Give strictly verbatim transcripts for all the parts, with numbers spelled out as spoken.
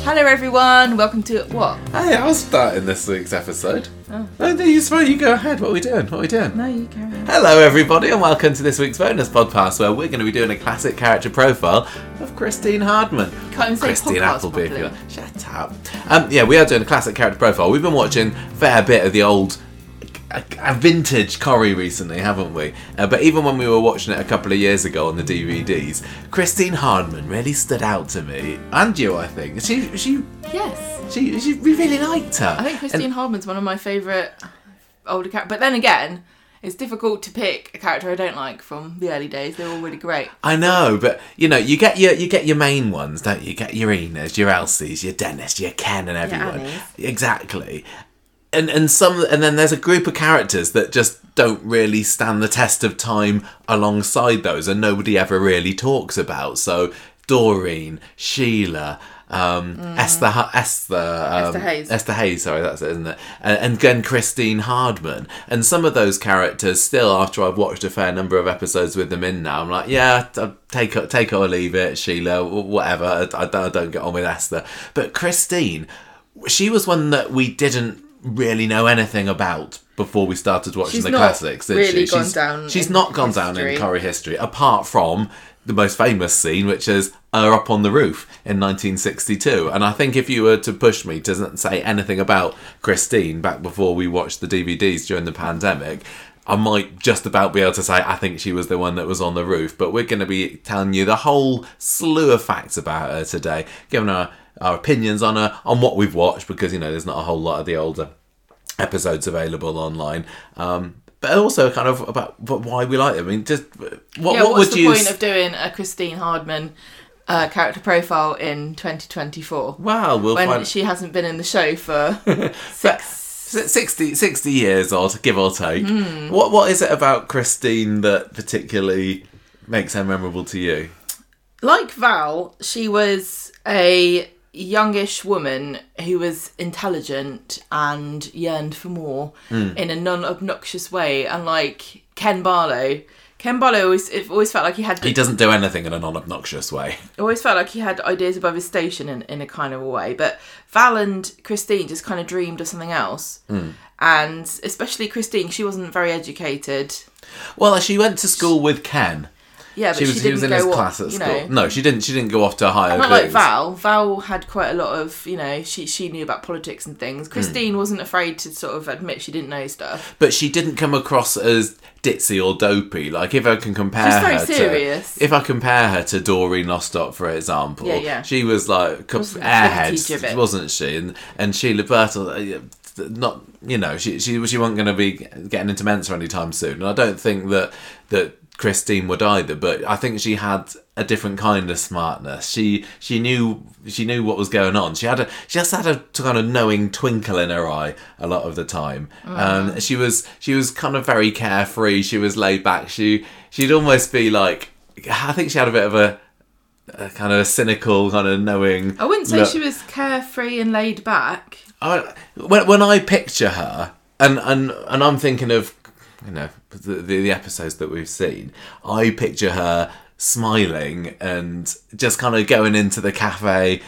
Hello everyone, welcome to what? Hey, I was starting this week's episode. Oh. No, no, you, you go ahead. What are we doing? What are we doing? No, you carry on. Hello everybody and welcome to this week's bonus podcast where we're going to be doing a classic character profile of Christine Hardman. Can't even say Christine podcast Appleby, if you properly. like. Shut up. Um, yeah, we are doing a classic character profile. We've been watching a fair bit of the old a, a vintage Corrie recently, haven't we? Uh, but even when we were watching it a couple of years ago on the D V Ds, Christine Hardman really stood out to me. And you, I think. She, she, Yes. she, she we really liked her. I think Christine And- Hardman's one of my favourite older characters. But then again, it's difficult to pick a character I don't like from the early days. They're all really great. I know, but you know, you get your you get your main ones, don't you? You get your Enas, your Elsies, your Dennis, your Ken, and everyone. Annies. Exactly. And and some and then there's a group of characters that just don't really stand the test of time alongside those, and nobody ever really talks about. So Doreen, Sheila, um, mm. Esther, Esther, um, Esther Hayes. Esther Hayes, sorry, that's it, isn't it? And, and again, Christine Hardman. And some of those characters, still, after I've watched a fair number of episodes with them in now, I'm like, yeah, I'll take it, take it or leave it, Sheila, whatever. I, I, I don't get on with Esther. But Christine, she was one that we didn't really know anything about before we started watching She's the not classics, did really she? gone she's, down she's in not gone down history. in Corrie history, apart from the most famous scene, which is her up on the roof in nineteen sixty-two. And I think if you were to push me to say anything about Christine back before we watched the D V Ds during the pandemic, I might just about be able to say I think she was the one that was on the roof. But we're going to be telling you the whole slew of facts about her today, giving her our opinions on her, on what we've watched, because, you know, there's not a whole lot of the older episodes available online. Um, but also kind of about why we like them. I mean, just what, yeah, what what's would the you... point of doing a Christine Hardman uh, character profile in twenty twenty-four? Well, we'll when find... she hasn't been in the show for six... sixty, sixty years odd, give or take. Mm. What What is it about Christine that particularly makes her memorable to you? Like Val, she was a youngish woman who was intelligent and yearned for more mm. in a non-obnoxious way. And like Ken Barlow, Ken Barlow always it always felt like he had. He doesn't do anything in a non-obnoxious way. Always felt like he had ideas above his station in, in a kind of a way. But Val and Christine just kind of dreamed of something else. Mm. And especially Christine, she wasn't very educated. Well, she went to school with Ken. Yeah, but she was, she he didn't was in go his off, class at you school. know. No, she didn't. She didn't go off to higher Not like things. Val. Val had quite a lot of, you know, she she knew about politics and things. Christine mm. wasn't afraid to sort of admit she didn't know stuff. But she didn't come across as ditzy or dopey. Like, if I can compare She's very her serious. to... If I compare her to Doreen Lostop, for example, Yeah, yeah. she was like Wasn't airhead, wasn't she? And, and Sheila Bertel... Not, you know, she she she wasn't going to be getting into Mensa anytime soon, and I don't think that that Christine would either. But I think she had a different kind of smartness. She she knew she knew what was going on. She had a she just had a kind of knowing twinkle in her eye a lot of the time. Mm. Um, she was she was kind of very carefree. She was laid back. She she'd almost be like, I think she had a bit of a. A kind of a cynical, kind of knowing. I wouldn't say look. she was carefree and laid back. I, when when I picture her, and, and, and I'm thinking of, you know, the, the the episodes that we've seen, I picture her smiling and just kind of going into the cafe,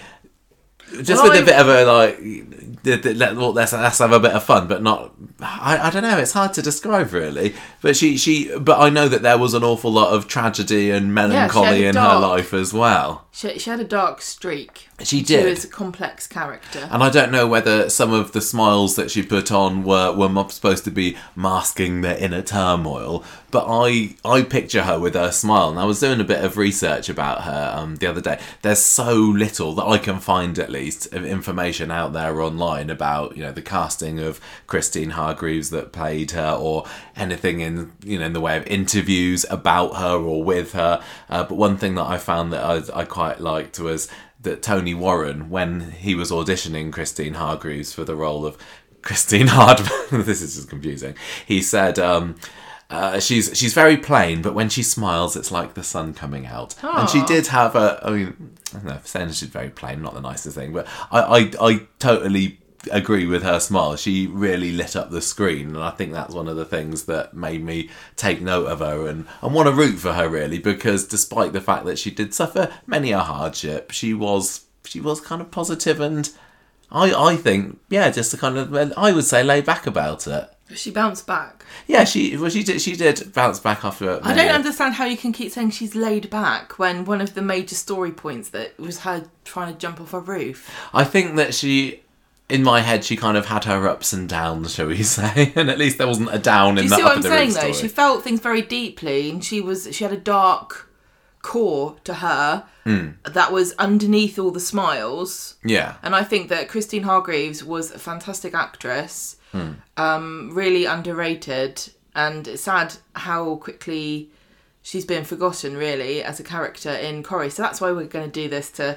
just Well, with I- a bit of a like, th- th- let, well, let's let's have a bit of fun, but not. I, I don't know. It's hard to describe really. But she she. But I know that there was an awful lot of tragedy and melancholy a in dark- her life as well. She she had a dark streak. She She did. was a complex character. And I don't know whether some of the smiles that she put on were, were mo- supposed to be masking the inner turmoil, but I I picture her with her smile. And I was doing a bit of research about her um, the other day. There's so little that I can find, at least, of information out there online about, you know, the casting of Christine Hargreaves that played her, or anything in, you know, in the way of interviews about her or with her. Uh, but one thing that I found that I, I quite liked was that Tony Warren, when he was auditioning Christine Hargreaves for the role of Christine Hardman, this is just confusing, he said, um, uh, she's she's very plain, but when she smiles, it's like the sun coming out. Aww. And she did have a, I mean, I don't know, saying she's very plain, not the nicest thing, but I, I, I totally agree with her smile. She really lit up the screen, and I think that's one of the things that made me take note of her and, and want to root for her, really, because despite the fact that she did suffer many a hardship, she was she was kind of positive and I I think yeah, just a kind of I would say laid back about it. She bounced back. Yeah, she well she did she did bounce back after it. I don't understand how you can keep saying she's laid back when one of the major story points that was her trying to jump off a roof. I think that she, in my head, she kind of had her ups and downs, shall we say, and at least there wasn't a down in Do you that see what up I'm of the saying roof though? story. She felt things very deeply, and she was she had a dark core to her Mm. that was underneath all the smiles. Yeah. And I think that Christine Hargreaves was a fantastic actress, Mm. um, really underrated, and it's sad how quickly she's been forgotten, really, as a character in Corrie. So that's why we're going to do this to...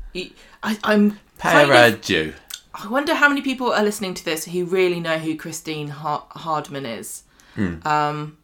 I, I'm Pay kind her of- due. I wonder how many people are listening to this who really know who Christine Har- Hardman is. Mm. Um,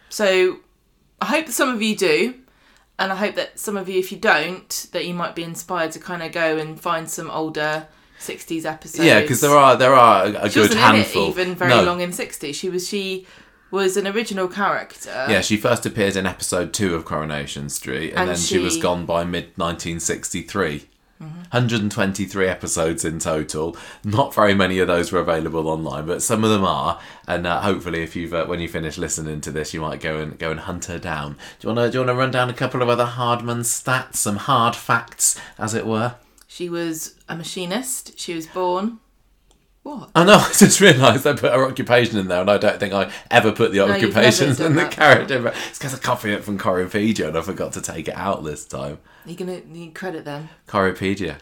so I hope that some of you do. And I hope that some of you, if you don't, that you might be inspired to kind of go and find some older sixties episodes. Yeah, because there are there are a, a she good wasn't handful. in it even very No. long in the sixties. She was she was an original character. Yeah, she first appeared in episode two of Coronation Street, and, And then she... she- was gone by mid nineteen sixty-three. Mm-hmm. one hundred twenty-three episodes in total. Not very many of those were available online, but some of them are. And uh, hopefully, if you've uh, when you finish listening to this, you might go and go and hunt her down. Do you want to do you want to run down a couple of other Hardman stats, some hard facts, as it were? She was a machinist. She was born... What? I know, I just realised I put her occupation in there, and I don't think I ever put the No, you've occupations never in done the that character. But it's because I copied it from Coripedia, and I forgot to take it out this time. You're going to need credit then. Coripedia.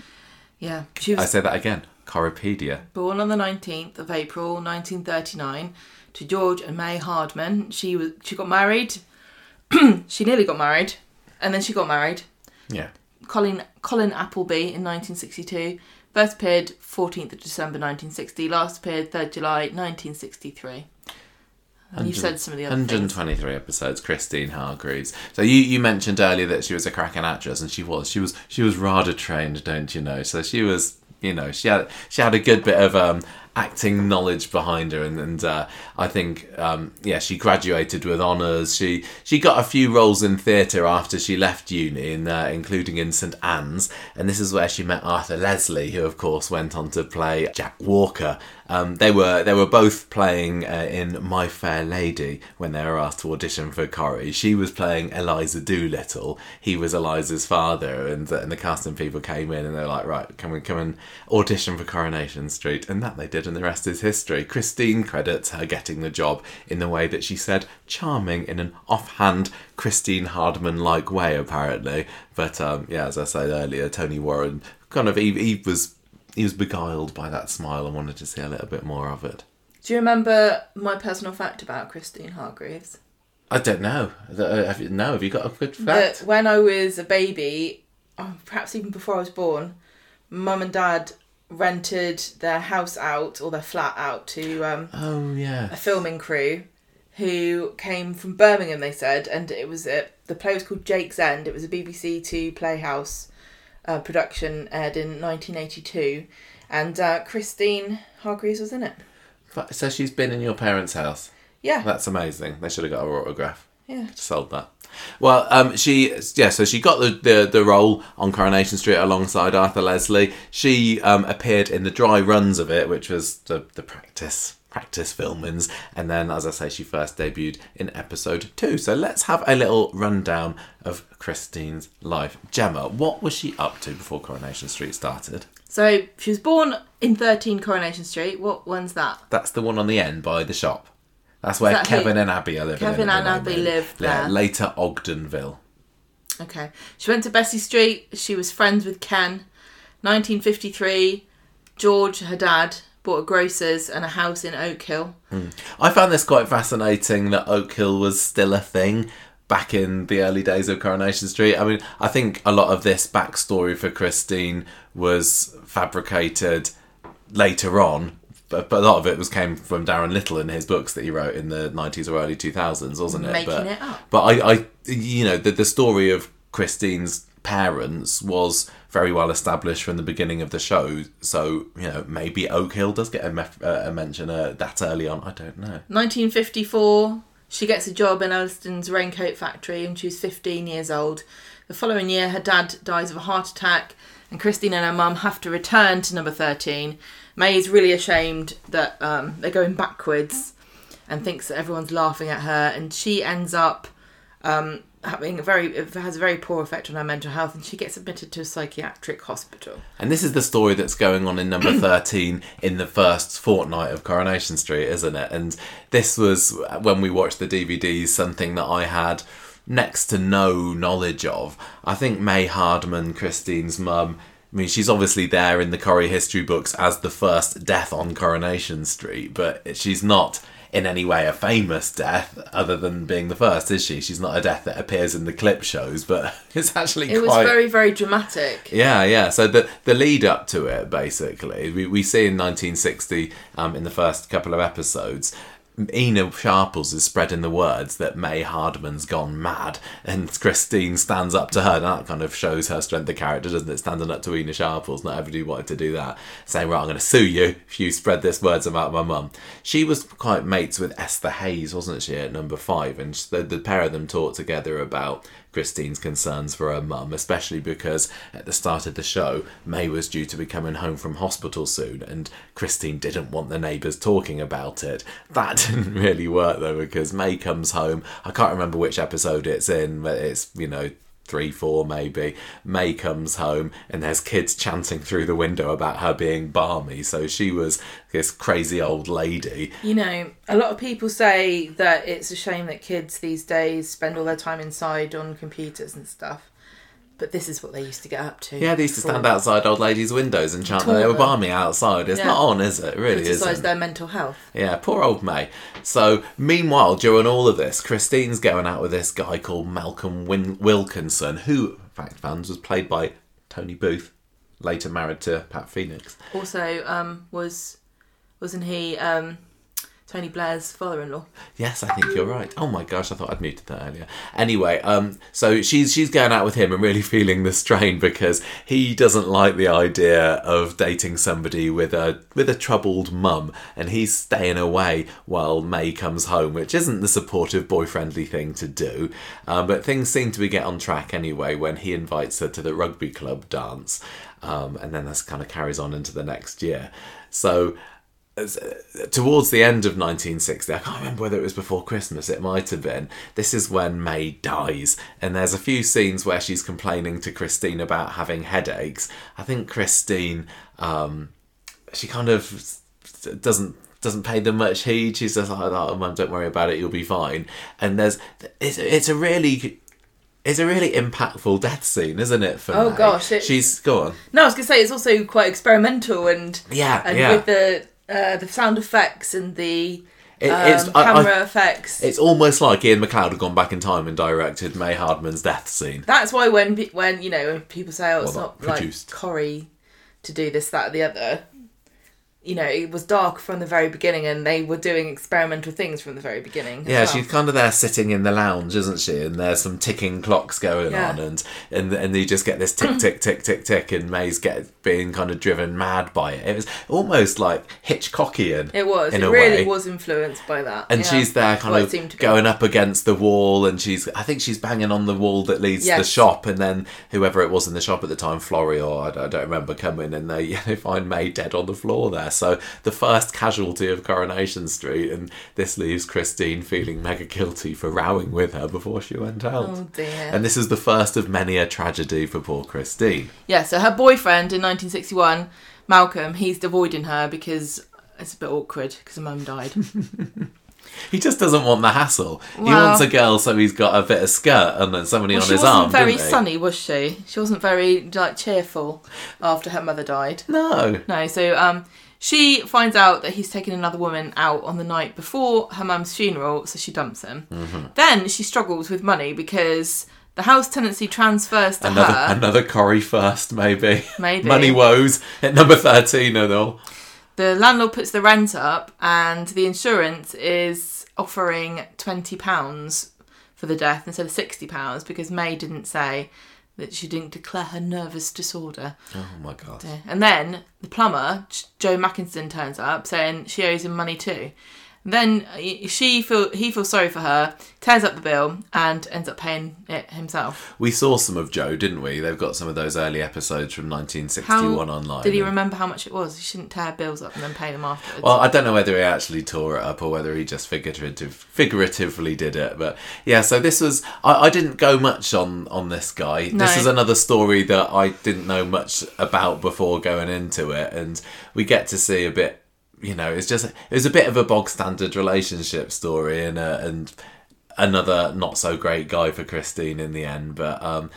Yeah. She was I say that again. Coripedia. born on the nineteenth of April nineteen thirty-nine to George and May Hardman. She was she got married. She nearly got married, and then she got married. Yeah. Colin Colin Appleby in nineteen sixty-two. First appeared fourteenth of December nineteen sixty. Last appeared third of July nineteen sixty-three. And you said some of the other one hundred things. twenty-three episodes. Christine Hargreaves. So you, you mentioned earlier that she was a cracking actress, and she was. She was. She was RADA trained, don't you know? So she was. You know, she had she had a good bit of um, acting knowledge behind her, and, and uh, I think um, yeah, she graduated with honours. She she got a few roles in theatre after she left uni, in, uh, including in St Anne's, and this is where she met Arthur Leslie, who of course went on to play Jack Walker. Um, they were they were both playing uh, in My Fair Lady when they were asked to audition for Corrie. She was playing Eliza Doolittle. He was Eliza's father, and uh, and the casting people came in and they were like, right, can we come and audition for Coronation Street? And that they did, and the rest is history. Christine credits her getting the job in the way that she said, charming in an offhand Christine Hardman-like way, apparently. But um, yeah, as I said earlier, Tony Warren kind of he, he was. He was beguiled by that smile and wanted to see a little bit more of it. Do you remember my personal fact about Christine Hargreaves? I don't know. Uh, Have you, no, have you got a good That fact? when I was a baby, oh, perhaps even before I was born, Mum and Dad rented their house out, or their flat out, to um, Oh, yeah. a filming crew who came from Birmingham, they said, and it was a, the play was called Jake's End. It was a B B C Two Playhouse uh, production, aired in nineteen eighty-two, and uh, Christine Hargreaves was in it. But- So she's been in your parents' house. Yeah, That's amazing. They should have got her autograph. yeah. Sold that. Well, um, she yeah, so she got the, the, the role on Coronation Street alongside Arthur Leslie. She um, appeared in the dry runs of it, which was the the practice practice filmings, and then, as I say, she first debuted in episode two. So let's have a little rundown of Christine's life. Gemma, what was she up to before Coronation Street started? So she was born in thirteen Coronation Street. What one's that? That's the one on the end by the shop. That's where that who- Kevin and Abby are living. Kevin in, and in Abby Oman. lived Yeah, there. later Ogdenville. Okay. She went to Bessie Street. She was friends with Ken. nineteen fifty-three, George, her dad, bought a grocer's and a house in Oak Hill. Mm. I found this quite fascinating that Oak Hill was still a thing back in the early days of Coronation Street. I mean, I think a lot of this backstory for Christine was fabricated later on, but, but a lot of it was came from Darren Little in his books that he wrote in the nineties or early two thousands, wasn't it? Making but, it up. But I, I, you know, the, the story of Christine's parents was very well established from the beginning of the show. So, you know, maybe Oak Hill does get a, mef- uh, a mention uh, that early on. I don't know. nineteen fifty-four, she gets a job in Elliston's raincoat factory when she was fifteen years old. The following year, her dad dies of a heart attack, and Christine and her mum have to return to number thirteen. May is really ashamed that um, they're going backwards and thinks that everyone's laughing at her, and she ends up um, having a very it has a very poor effect on her mental health, and she gets admitted to a psychiatric hospital. And this is the story that's going on in number thirteen in the first fortnight of Coronation Street, isn't it? And this was, when we watched the D V Ds, something that I had next to no knowledge of. I think May Hardman, Christine's mum, I mean, she's obviously there in the Corrie history books as the first death on Coronation Street, but she's not in any way a famous death other than being the first, is she? She's not a death that appears in the clip shows, but it's actually it quite... was very, very dramatic. Yeah, yeah. So the the lead up to it, basically, we, we see in nineteen sixty, um, in the first couple of episodes, Ina Sharples is spreading the words that May Hardman's gone mad, and Christine stands up to her, and that kind of shows her strength of character, doesn't it? Standing up to Ina Sharples, not everybody wanted to do that, saying, right, I'm going to sue you if you spread this words about my mum. She was quite mates with Esther Hayes, wasn't she, at number five, and the, the pair of them talked together about Christine's concerns for her mum, especially because at the start of the show, May was due to be coming home from hospital soon, and Christine didn't want the neighbours talking about it. That didn't really work, though, because May comes home, I can't remember which episode it's in, but it's, you know, three, four maybe. May comes home and there's kids chanting through the window about her being balmy, so she was this crazy old lady. You know, a lot of people say that it's a shame that kids these days spend all their time inside on computers and stuff, but this is what they used to get up to. Yeah, they used to stand outside old ladies' windows and chant that they were balmy outside. It's yeah. not on, is it? It really isn't. Criticise their mental health. Yeah, poor old May. So, meanwhile, during all of this, Christine's going out with this guy called Malcolm Win- Wilkinson, who, in fact, fans, was played by Tony Booth, later married to Pat Phoenix. Also, um, was, wasn't he... Um, Tony Blair's father-in-law. Yes, I think you're right. Oh my gosh, I thought I'd muted that earlier. Anyway, um, so she's she's going out with him and really feeling the strain because he doesn't like the idea of dating somebody with a with a troubled mum, and he's staying away while May comes home, which isn't the supportive boyfriendly thing to do. Um, but things seem to be get on track anyway when he invites her to the rugby club dance, um, and then this kind of carries on into the next year. So. Towards the end of nineteen sixty, I can't remember whether it was before Christmas, it might have been, this is when May dies, and there's a few scenes where she's complaining to Christine about having headaches. I think Christine, um, she kind of doesn't doesn't pay them much heed. She's just like, oh, Mum, don't worry about it, you'll be fine. And there's it's, it's a really... It's a really impactful death scene, isn't it, for Oh, May? gosh. It... She's... Go on. No, I was going to say, it's also quite experimental, and... Yeah, and yeah. with the... Uh, the sound effects and the it, um, it's, camera I, I, effects. It's almost like Ian McLeod had gone back in time and directed May Hardman's death scene. That's why when when you know when people say, "Oh, it's well, not produced. like Corrie to do this, that, or the other," you know, it was dark from the very beginning, and they were doing experimental things from the very beginning. Yeah, well. she's kind of there sitting in the lounge, isn't she? And there's some ticking clocks going yeah. on, and and and you just get this tick, tick, tick, tick, tick, and May's get being kind of driven mad by it. It was almost like Hitchcockian. It was. In it a really way. was influenced by that. And yeah. she's there, kind well, of going up against the wall, and she's. I think she's banging on the wall that leads yes. to the shop, and then whoever it was in the shop at the time, Florrie or I don't, I don't remember, come in and they, you know, find May dead on the floor there. So the first casualty of Coronation Street, and this leaves Christine feeling mega guilty for rowing with her before she went out. Oh dear. And this is the first of many a tragedy for poor Christine. Yeah, so her boyfriend in nineteen sixty-one, Malcolm, he's avoiding her because it's a bit awkward because her mum died. He just doesn't want the hassle. Well, he wants a girl so he's got a bit of skirt and then somebody well, on his arm. She wasn't very didn't he? sunny, was she? She wasn't very like cheerful after her mother died. No. No, so um, she finds out that he's taken another woman out on the night before her mum's funeral, so she dumps him. Mm-hmm. Then she struggles with money because the house tenancy transfers to another, her. Another Corrie first, maybe. Maybe. Money woes at number thirteen and all. The landlord puts the rent up, and the insurance is offering twenty pounds for the death instead of sixty pounds because May didn't say that she didn't declare her nervous disorder. Oh my God. And then the plumber, Joe Mackinson, turns up saying she owes him money too. Then she feel he feels sorry for her, tears up the bill, and ends up paying it himself. We saw some of Joe, didn't we? They've got some of those early episodes from nineteen sixty-one How online. Did he and... remember how much it was? He shouldn't tear bills up and then pay them afterwards. Well, I don't know whether he actually tore it up or whether he just figurative, figuratively did it. But yeah, so this was... I, I didn't go much on, on this guy. No. This is another story that I didn't know much about before going into it. And we get to see a bit... You know, it's just... It was a bit of a bog-standard relationship story and uh, and another not-so-great guy for Christine in the end. But, um,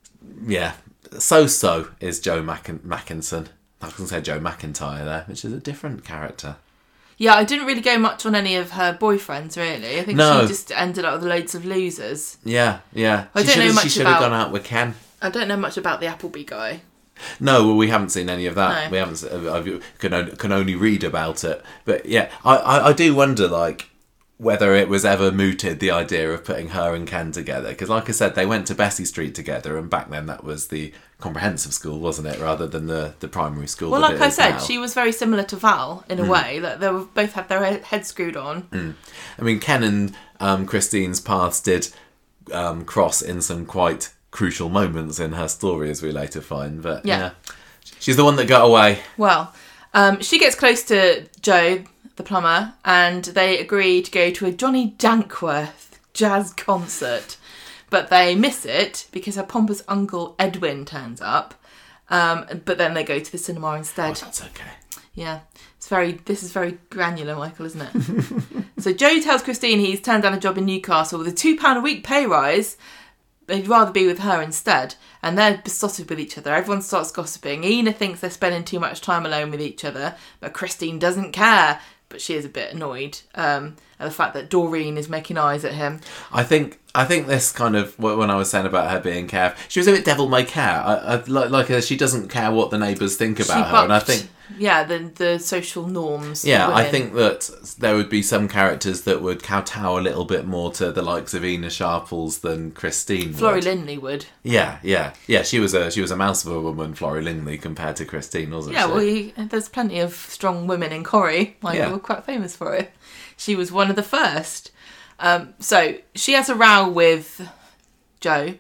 yeah, so-so is Joe Mac- Mackinson. I was going to say Joe McIntyre there, which is a different character. Yeah, I didn't really go much on any of her boyfriends, really. I think No. she just ended up with loads of losers. Yeah, yeah. I she don't know should've- much She should have about- gone out with Ken. I don't know much about the Appleby guy. No, well, we haven't seen any of that. No. We haven't. I can only, can only read about it. But yeah, I, I, I do wonder, like, whether it was ever mooted, the idea of putting her and Ken together. Because, like I said, they went to Bessie Street together, and back then that was the comprehensive school, wasn't it, rather than the, the primary school. Well, that like it I is said, now. she was very similar to Val in a Mm. way. That they were both had their he- heads screwed on. Mm. I mean, Ken and um, Christine's paths did um, cross in some quite crucial moments in her story, as we later find. But Yeah. yeah, she's the one that got away. Well, um, she gets close to Joe, the plumber, and they agree to go to a Johnny Dankworth jazz concert. But they miss it because her pompous uncle Edwin turns up. Um, but then they go to the cinema instead. Oh, that's okay. Yeah, it's very. This is very granular, Michael, isn't it? So Joe tells Christine he's turned down a job in Newcastle with a two pound a week pay rise. They'd rather be with her instead, and they're besotted with each other. Everyone starts gossiping. Ina thinks they're spending too much time alone with each other, but Christine doesn't care. But she is a bit annoyed um, at the fact that Doreen is making eyes at him. I think I think this kind of when I was saying about her being careful, she was a bit devil may care. I, I, like like her, she doesn't care what the neighbours think about She her, and I bucked, think yeah, the the social norms. yeah, of I women. think that there would be some characters that would kowtow a little bit more to the likes of Ina Sharples than Christine. Florrie would. Lindley would. Yeah, yeah, yeah. She was a she was a mouse of a woman, Florrie Lindley, compared to Christine, wasn't Yeah, she? well, you, there's plenty of strong women in Corrie. Like, Yeah. we're quite famous for it. She was one of the first. Um, so she has a row with Joe,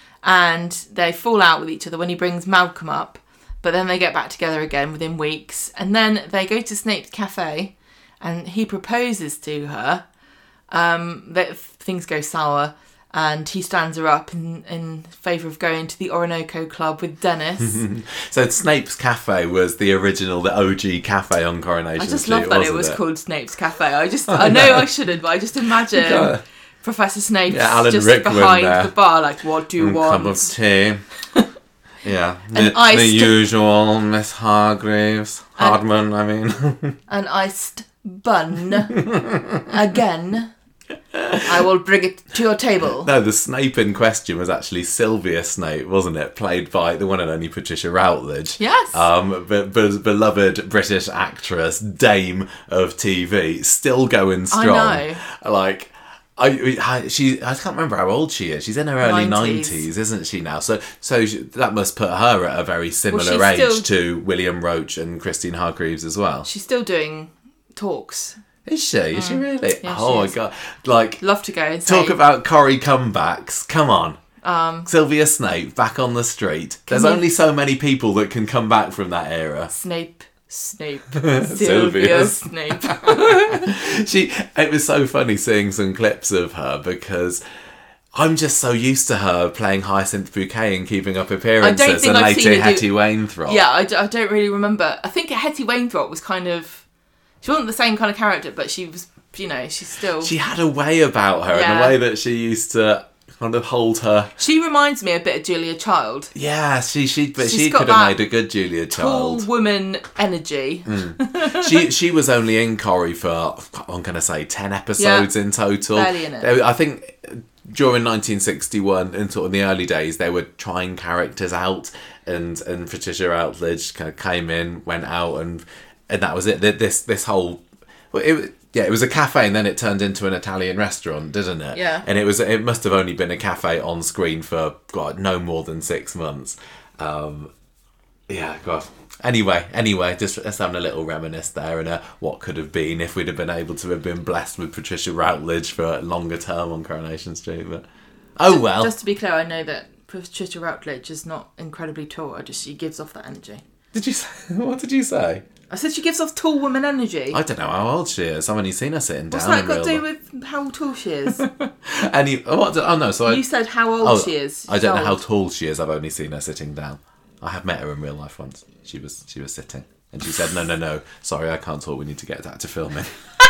and they fall out with each other when he brings Malcolm up. But then they get back together again within weeks, and then they go to Snape's cafe, and he proposes to her. Um, that things go sour. And he stands her up in, in favour of going to the Orinoco Club with Dennis. So Snape's Cafe was the original, the O G cafe on Coronation I just Street, love that it wasn't was it? called Snape's Cafe. I just, I know I shouldn't, but I just imagine Yeah. Professor Snape Yeah, Alan just Rickman behind there. the bar, like, what do you A want? cup of tea. Yeah, An the, iced- the usual Miss Hargreaves. Hardman, I mean. An iced bun. Again. I will bring it to your table. No, the Snape in question was actually Sylvia Snape, wasn't it? Played by the one and only Patricia Routledge. Yes. Um, be- be- beloved British actress, dame of T V, still going strong. I know. Like, I, I she I can't remember how old she is. She's in her early nineties. nineties, isn't she now? So so she, that must put her at a very similar she's age still- to William Roach and Christine Hargreaves as well. She's still doing talks. Is she? Is she really? Yeah, oh she my is. god! Like, Love to go and say, talk about Corrie comebacks. Come on. um, Sylvia Snape back on the street. There's you- only so many people that can come back from that era. Snape, Snape, Sylvia. Sylvia Snape. She. It was so funny seeing some clips of her because I'm just so used to her playing Hyacinth Bouquet and Keeping Up Appearances, think and I've seen later her do- Hetty Wainthropp. Yeah, I, d- I don't really remember. I think Hetty Wainthropp was kind of... She wasn't the same kind of character, but she was, you know, she's still... She had a way about her, and Yeah. the way that she used to kind of hold her. She reminds me a bit of Julia Child. Yeah, she she but She's she got could have that made a good Julia Tall Child. woman energy. she she was only in Corrie for, I'm going to say, ten episodes in total. barely in it. There- I think during nineteen sixty-one, and sort of in the early days, they were trying characters out, and and Patricia Routledge kind of came in, went out, and and that was it. This this whole, well, it, yeah, it was a cafe, and then it turned into an Italian restaurant, didn't it? Yeah. And it was it must have only been a cafe on screen for God, no more than six months. Um, Yeah, God. Anyway, anyway, just, just having a little reminisce there and uh, what could have been if we'd have been able to have been blessed with Patricia Routledge for a longer term on Coronation Street. But oh just, well. Just to be clear, I know that Patricia Routledge is not incredibly tall. I just she gives off that energy. Did you say, what did you say? I said she gives off tall woman energy. I don't know how old she is. I've only seen her sitting What's down. What's that got to do life. with how tall she is? Any? What? Oh no. So you I, said how old oh, she is. I don't She's know how old. tall she is. I've only seen her sitting down. I have met her in real life once. She was she was sitting, and she said, "No, no, no. Sorry, I can't talk. We need to get that to filming."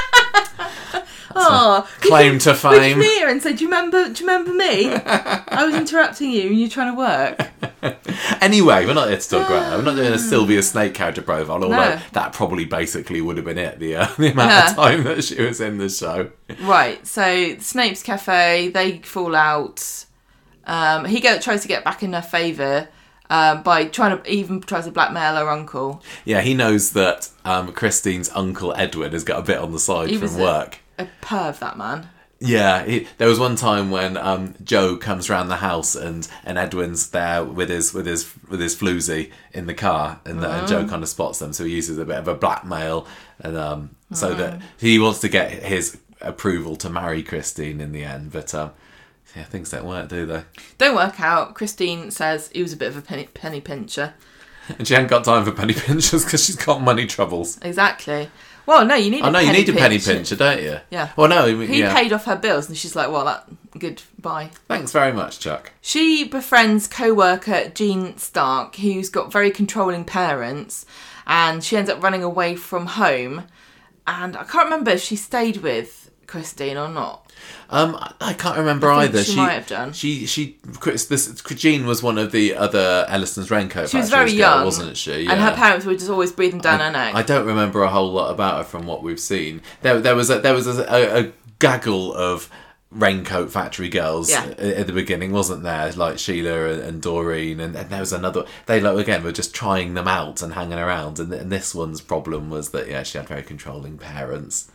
Oh, claim to fame. We came here and said, "Do you remember? Do you remember me? I was interrupting you, and you're trying to work." Anyway, we're not here to talk about her. We're not doing a Sylvia Snake character profile, although No. that probably basically would have been it. The, uh, the amount Yeah. of time that she was in the show. Right. So Snape's cafe, they fall out. Um, he go, tries to get back in her favour um, by trying to even tries to blackmail her uncle. Yeah, he knows that um, Christine's uncle Edward has got a bit on the side He from was a- work. A perv, that man. Yeah, he, there was one time when um, Joe comes round the house and, and Edwin's there with his with his with his floozy in the car, and, the, and Joe kind of spots them, so he uses a bit of a blackmail, and um, so that he wants to get his approval to marry Christine in the end, but um, yeah, things don't work, do they? Don't work out. Christine says he was a bit of a penny, penny pincher. And she hasn't got time for penny pinchers because she's got money troubles. Exactly. Well, no, you need. Oh a no, you penny need a penny pincher. pincher, don't you? Yeah. Well, no, He yeah. paid off her bills, and she's like, "Well, that goodbye." Thanks very much, Chuck. She befriends co-worker Jean Stark, who's got very controlling parents, and she ends up running away from home. And I can't remember if she stayed with Christine or not. Um, I- I can't remember I think either. she might have done. She, she, Chris, this Jean was one of the other Ellison's raincoat. She was factories very girl, young, wasn't she? and Yeah. her parents were just always breathing down her neck. I don't remember a whole lot about her from what we've seen. There, there was a, there was a, a, a gaggle of raincoat factory girls Yeah. at, at the beginning, wasn't there? Like Sheila and, and Doreen, and, and there was another. They like again were just trying them out and hanging around. And, and this one's problem was that yeah, she had very controlling parents.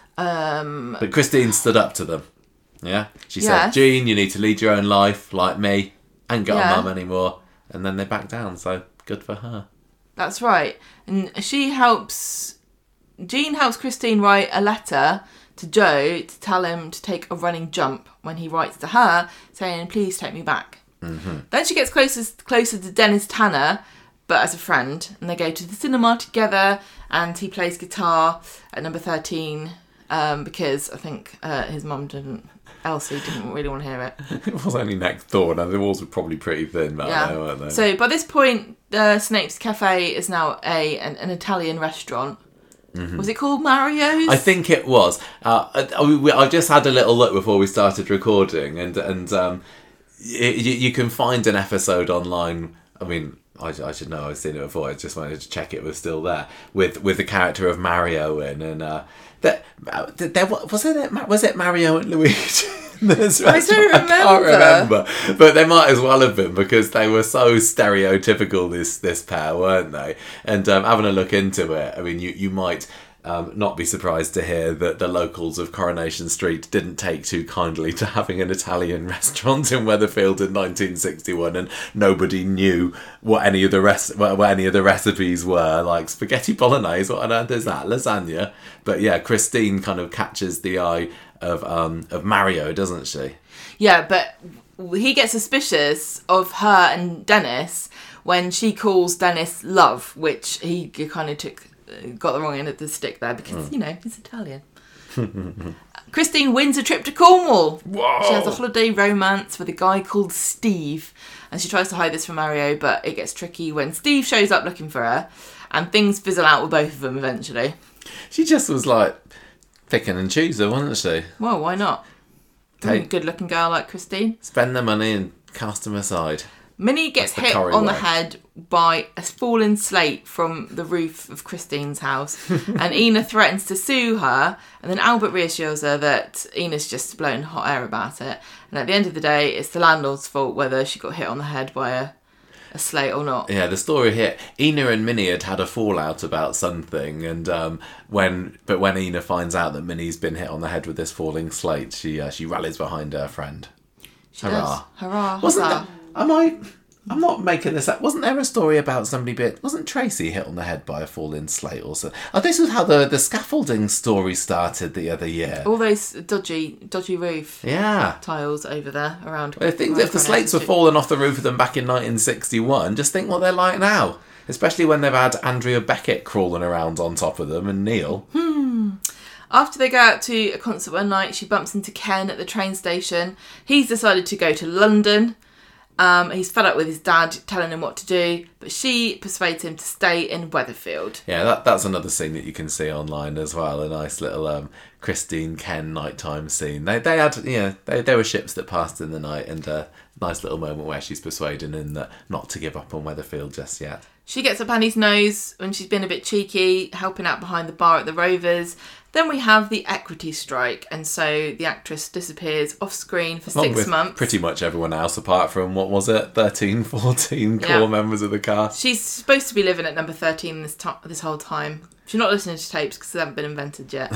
Um, But Christine stood up to them. Yeah, she Yes. said, "Jean, you need to lead your own life like me. Ain't got Yeah. a mum anymore." And then they backed down. So good for her. that's right. And she helps. Jean helps Christine write a letter to Joe to tell him to take a running jump when he writes to her saying, "Please take me back." Mm-hmm. Then she gets closer closer to Dennis Tanner, but as a friend, and they go to the cinema together. And he plays guitar at number thirteen um, because I think uh, his mum didn't. Elsie didn't really want to hear it. It was only next door, and the walls were probably pretty thin back Yeah. there, weren't they? So by this point, uh, Snape's Cafe is now a an, an Italian restaurant. Was it called Mario's? I think it was. Uh, I, we- I just had a little look before we started recording, and and um, y- you, you can find an episode online. I mean, I, I should know. I've seen it before. I just wanted to check it was still there with with the character of Mario in, and uh, that uh, there was it was it Mario and Luigi. in this I restaurant? don't I can't remember. remember, but they might as well have been because they were so stereotypical. This this pair, weren't they? And um, having a look into it, I mean, you you might. Um, not be surprised to hear that the locals of Coronation Street didn't take too kindly to having an Italian restaurant in Weatherfield in nineteen sixty-one, and nobody knew what any of the rest what, what any of the recipes were, like spaghetti bolognese. What on earth is that? Lasagna. But yeah, Christine kind of catches the eye of um, of Mario, doesn't she? Yeah, but he gets suspicious of her and Dennis when she calls Dennis love, which he kind of took. Got the wrong end of the stick there because, you know, he's Italian. Christine wins a trip to Cornwall. Whoa. She has a holiday romance with a guy called Steve. And she tries to hide this from Mario, but it gets tricky when Steve shows up looking for her. And things fizzle out with both of them eventually. She just was like picking and choosing, wasn't she? Well, why not? Take- Good looking girl like Christine. Spend the money and cast them aside. Minnie gets That's the hit curry on the way. head by a fallen slate from the roof of Christine's house, and Ina threatens to sue her, and then Albert reassures her that Ina's just blowing hot air about it, and at the end of the day, it's the landlord's fault whether she got hit on the head by a, a slate or not. Yeah, the story here, Ina and Minnie had had a fallout about something, and um, when but when Ina finds out that Minnie's been hit on the head with this falling slate, she uh, she rallies behind her friend. She Hurrah. does. Hurrah, Wasn't huzzah. that? Am I? I'm not making this up. Wasn't there a story about somebody bit? Wasn't Tracy hit on the head by a falling slate or something? Oh, this was how the, the scaffolding story started the other year. All those dodgy dodgy roof yeah. tiles over there around. I think if the slates were falling off the roof of them back in nineteen sixty-one, just think what they're like now. Especially when they've had Andrea Beckett crawling around on top of them and Neil. Hmm. After they go out to a concert one night, she bumps into Ken at the train station. He's decided to go to London. Um, he's fed up with his dad telling him what to do, but she persuades him to stay in Weatherfield. Yeah, that, that's another scene that you can see online as well. A nice little um, Christine Ken nighttime scene. They they had yeah they there were ships that passed in the night, and a nice little moment where she's persuading him that not to give up on Weatherfield just yet. She gets up Annie's nose when she's been a bit cheeky, helping out behind the bar at the Rovers. Then we have the equity strike, and so the actress disappears off screen for Along six with months. Pretty much everyone else, apart from, what was it, thirteen, fourteen core Yeah. members of the cast. She's supposed to be living at number thirteen this to- this whole time. She's not listening to tapes because they haven't been invented yet.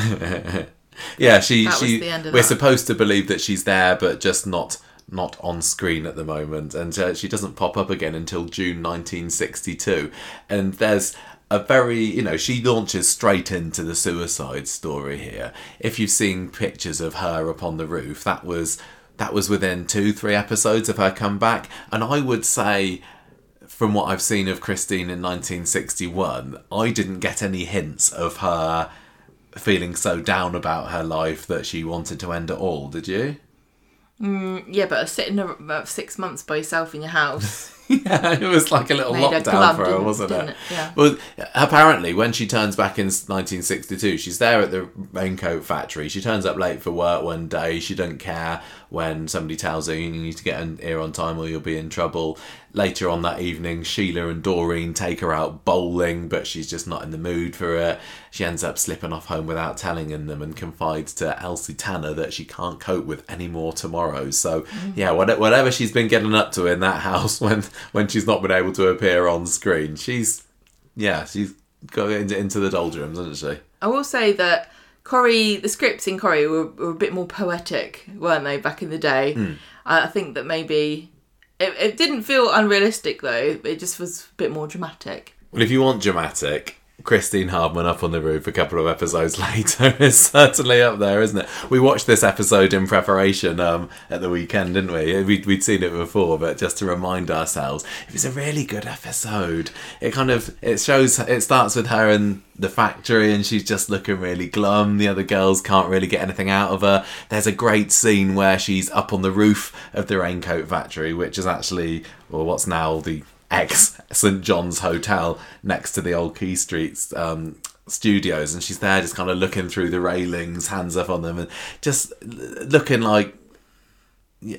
yeah, she That was she. the end of We're that. supposed to believe that she's there, but just not not on screen at the moment, and uh, she doesn't pop up again until June nineteen sixty-two. And there's a very, you know, she launches straight into the suicide story here. If you've seen pictures of her up on the roof, that was that was within two, three episodes of her comeback. And I would say, from what I've seen of Christine in nineteen sixty-one, I didn't get any hints of her feeling so down about her life that she wanted to end it all. Did you? Mm, yeah, but sitting about six months by yourself in your house. Yeah, it was like a little Made her lockdown glum, for her, didn't- wasn't didn't it? it? Yeah. Well, apparently, when she turns back in nineteen sixty-two, she's there at the raincoat factory. She turns up late for work one day. She doesn't care when somebody tells her you need to get in here on time or you'll be in trouble. Later on that evening, Sheila and Doreen take her out bowling, but she's just not in the mood for it. She ends up slipping off home without telling them and confides to Elsie Tanner that she can't cope with any more tomorrows. So, mm. yeah, whatever she's been getting up to in that house when when she's not been able to appear on screen, she's, yeah, she's got into, into the doldrums, hasn't she? I will say that Corrie, the scripts in Corrie were, were a bit more poetic, weren't they, back in the day? Mm. I think that maybe... It, it didn't feel unrealistic, though. It just was a bit more dramatic. Well, if you want dramatic, Christine Hardman up on the roof a couple of episodes later is certainly up there, isn't it? We watched this episode in preparation um, at the weekend, didn't we? We'd, we'd seen it before, but just to remind ourselves, it was a really good episode. It kind of, it shows, it starts with her in the factory and she's just looking really glum. The other girls can't really get anything out of her. There's a great scene where she's up on the roof of the raincoat factory, which is actually, well, what's now the ex St John's Hotel next to the old Key Street um, studios, and she's there just kind of looking through the railings, hands up on them, and just looking like, yeah,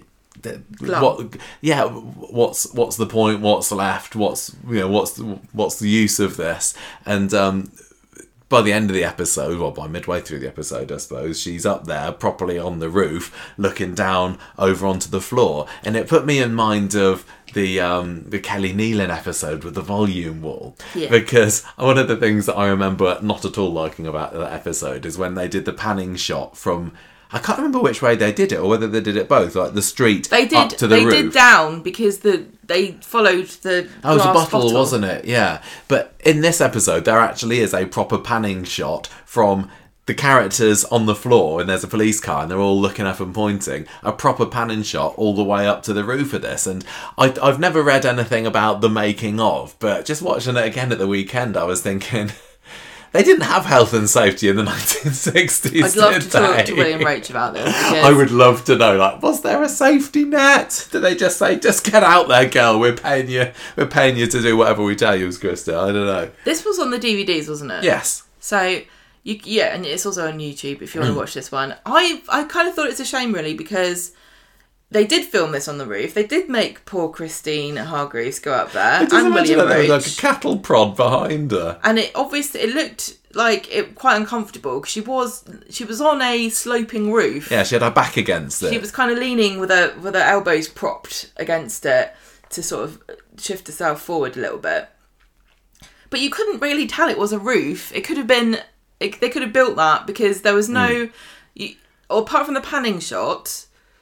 what? Yeah, what's what's the point? What's left? What's you know? What's the, what's the use of this? And um, by the end of the episode, well, by midway through the episode, I suppose, she's up there properly on the roof, looking down over onto the floor, and it put me in mind of the um, the Kelly Nealon episode with the volume wall. Yeah. Because one of the things that I remember not at all liking about that episode is when they did the panning shot from, I can't remember which way they did it or whether they did it both, like the street They did. up to the they roof. did down because the they followed the. Oh, it was a glass bottle, wasn't it? Yeah. But in this episode, there actually is a proper panning shot from the characters on the floor, and there's a police car, and they're all looking up and pointing. A proper panning shot all the way up to the roof of this. And I, I've never read anything about the making of, but just watching it again at the weekend, I was thinking, they didn't have health and safety in the nineteen sixties. I'd love did to talk they? to William Roach about this. I would love to know, like, was there a safety net? Did they just say, just get out there, girl, we're paying you we're paying you to do whatever we tell you, Krista? I don't know. This was on the D V Ds, wasn't it? Yes. So, you, yeah, and it's also on YouTube if you want to watch this one. I I kind of thought it's a shame, really, because they did film this on the roof. They did make poor Christine Hargreaves go up there, I just and imagine William that there Roach. was like a cattle prod behind her. And it obviously it looked like it quite uncomfortable because she was she was on a sloping roof. Yeah, she had her back against it. She was kind of leaning with her with her elbows propped against it to sort of shift herself forward a little bit. But you couldn't really tell it was a roof. It could have been. It, they could have built that because there was no, Mm. you, or apart from the panning shot,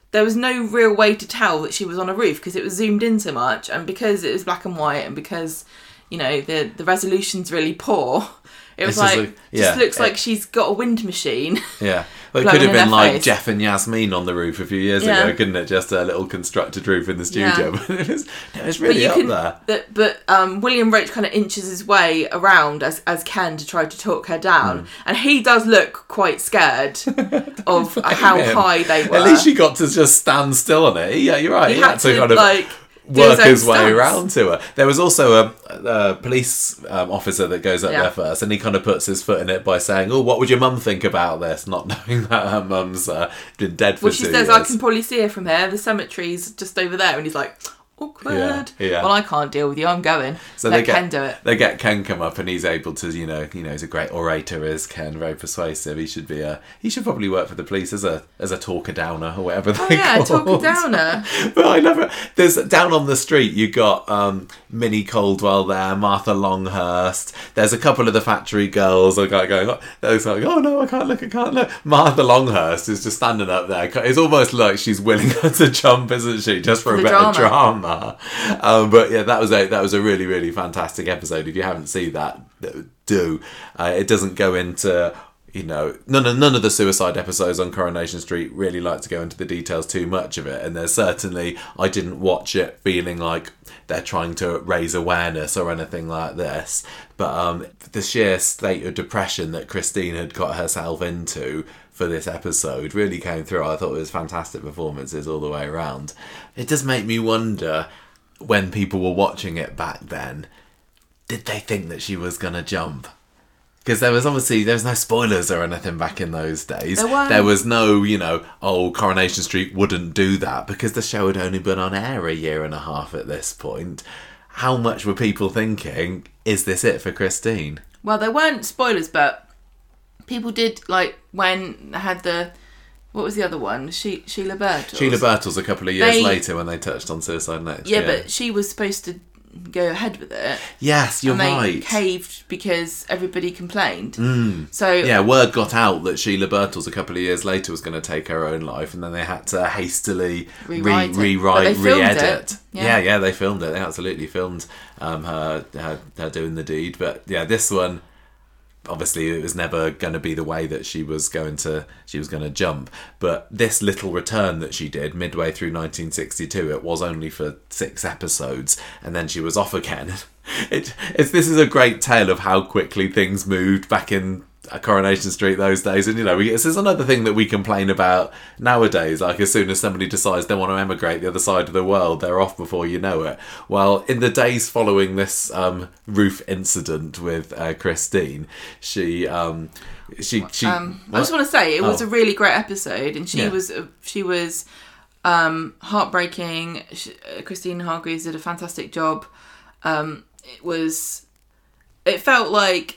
there was no real way to tell that she was on a roof because it was zoomed in so much, and because it was black and white, and because, you know, the the resolution's really poor. It was It's just like, like- yeah. just looks It- like she's got a wind machine. Yeah. Well, it blowing could have in been their like face. Jeff and Yasmin on the roof a few years Yeah. ago, couldn't it? Just a little constructed roof in the studio. Yeah. But it was, it was really up there. But, but um, William Roach kind of inches his way around as, as Ken to try to talk her down. Mm. And he does look quite scared of how him. high they were. At least she got to just stand still on it. Yeah, you're right. he He, had had to, to, kind of like, do work own his way stunts. around to her. There was also a, a police um, officer that goes up Yeah. there first, and he kind of puts his foot in it by saying, "Oh, what would your mum think about this?" Not knowing that her mum's uh, been dead for Well, she two says, years. I can probably see her from here. The cemetery's just over there. And he's like, awkward. Yeah, yeah. Well, I can't deal with you. I'm going. So Let they get, Ken do it. They get Ken come up, and he's able to, you know, you know, he's a great orator, is Ken, very persuasive. He should be a, he should probably work for the police as a as a talker downer or whatever Oh, they yeah, call talk it downer. But I never. There's down on the street. You got um, Minnie Caldwell there, Martha Longhurst. There's a couple of the factory girls. I got going. There's like, oh no, I can't look. I can't look. Martha Longhurst is just standing up there. It's almost like she's willing her to jump, isn't she? Just for, For a the bit drama. of drama. Um, but yeah, that was a that was a really really fantastic episode. If you haven't seen that, do. Uh, it doesn't go into. You know, none of none of the suicide episodes on Coronation Street really like to go into the details too much of it, and there's certainly I didn't watch it feeling like they're trying to raise awareness or anything like this. But um, the sheer state of depression that Christine had got herself into for this episode really came through. I thought it was fantastic performances all the way around. It does make me wonder when people were watching it back then, did they think that she was gonna jump? Because there was obviously, there was no spoilers or anything back in those days. There weren't. There was no, you know, oh, Coronation Street wouldn't do that because the show had only been on air a year and a half at this point. How much were people thinking, is this it for Christine? Well, there weren't spoilers, but people did, like, when they had the... What was the other one? She- Sheila Birtles. Sheila Birtles a couple of years They- later when they touched on Suicide Next. Yeah, but she was supposed to go ahead with it. Yes, you're and they right. caved because everybody complained. Mm. So Yeah, word got out that Sheila Birtles a couple of years later was going to take her own life, and then they had to hastily re- Rewrite it. But rewrite, they filmed re-edit. it. Yeah. Yeah. yeah, they filmed it. They absolutely filmed um, her, her her doing the deed. But yeah, this one, obviously, it was never going to be the way that she was going to she was going to jump. But this little return that she did midway through nineteen sixty-two, it was only for six episodes, and then she was off again. It, it's this is a great tale of how quickly things moved back in Coronation Street those days, and you know, we, this is another thing that we complain about nowadays. Like, as soon as somebody decides they want to emigrate the other side of the world, they're off before you know it. Well, in the days following this um, roof incident with uh, Christine, she um, she she. um, I what? just want to say it was Oh. a really great episode, and she Yeah. was uh, she was um, heartbreaking. She, uh, Christine Hargreaves did a fantastic job. Um, it was. It felt like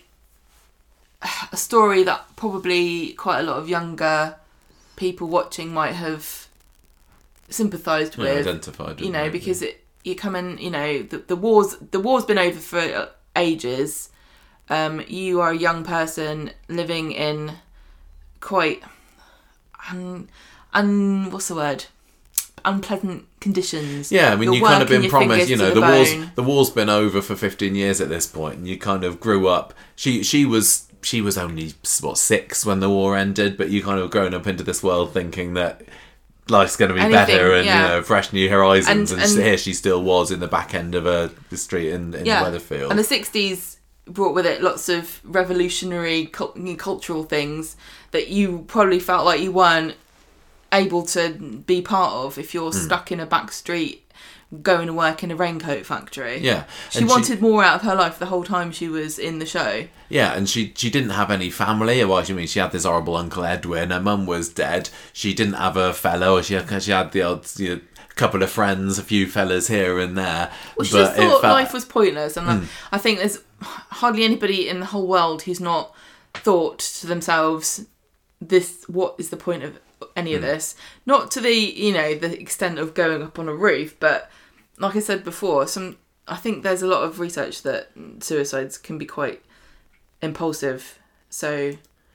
a story that probably quite a lot of younger people watching might have sympathised Yeah, with. identified, You know, didn't it? because it you come in. You know, the the wars the war's been over for ages. Um, you are a young person living in quite un, un what's the word unpleasant conditions. Yeah, I mean, You're you kind of working been your promised, fingers you to know, the the war's bone. the war's been over for fifteen years at this point, and you kind of grew up. She she was she was only what six when the war ended, but you kind of grown up into this world thinking that life's going to be Anything, better and yeah. you know, fresh new horizons, And- and, and- here she still was in the back end of a the street in, in Yeah, Weatherfield. and the sixties brought with it lots of revolutionary cult- cultural things that you probably felt like you weren't able to be part of if you're Hmm. stuck in a back street going to work in a raincoat factory. Yeah, She and wanted more out of her life the whole time she was in the show. Yeah, and she she didn't have any family. Well, I mean, she had this horrible Uncle Edwin. Her mum was dead. She didn't have a fellow. She had, she had the odd you know, couple of friends, a few fellas here and there. Well, she but just it thought felt- life was pointless. And I- I think there's hardly anybody in the whole world who's not thought to themselves, this, what is the point of any of this? Not to the, you know, the extent of going up on a roof, but like I said before, some I think there's a lot of research that suicides can be quite impulsive. So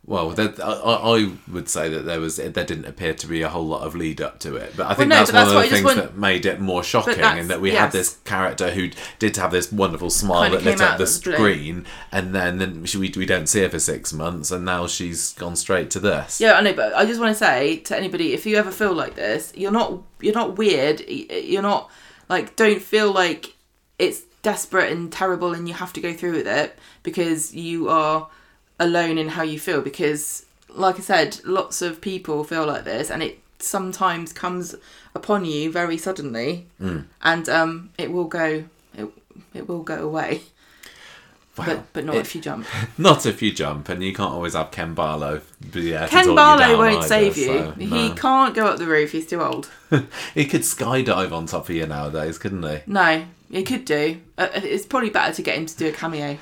Well, there, I, I would say that there was there didn't appear to be a whole lot of lead up to it, but I think Well, no, that's but that's one what of the I just things want- that made it more shocking, that's- in that we yes. had this character who did have this wonderful smile Kinda that lit came up out the of the blue. screen, and then, then she, we we don't see her for six months, and now she's gone straight to this. Yeah, I know, but I just want to say to anybody, if you ever feel like this, you're not you're not weird. You're not like don't feel like it's desperate and terrible and you have to go through with it because you are alone in how you feel. Because, like I said, lots of people feel like this, and it sometimes comes upon you very suddenly, mm. and um, it will go it it will go away. Wow. But but not It- if you jump. Not if you jump, and you can't always have Ken Barlow be there to Ken talk Barlow you down won't either, save you. so, He no. can't go up the roof. He's too old. He could skydive on top of you nowadays, couldn't he? No, he could do. Uh, it's probably better to get him to do a cameo.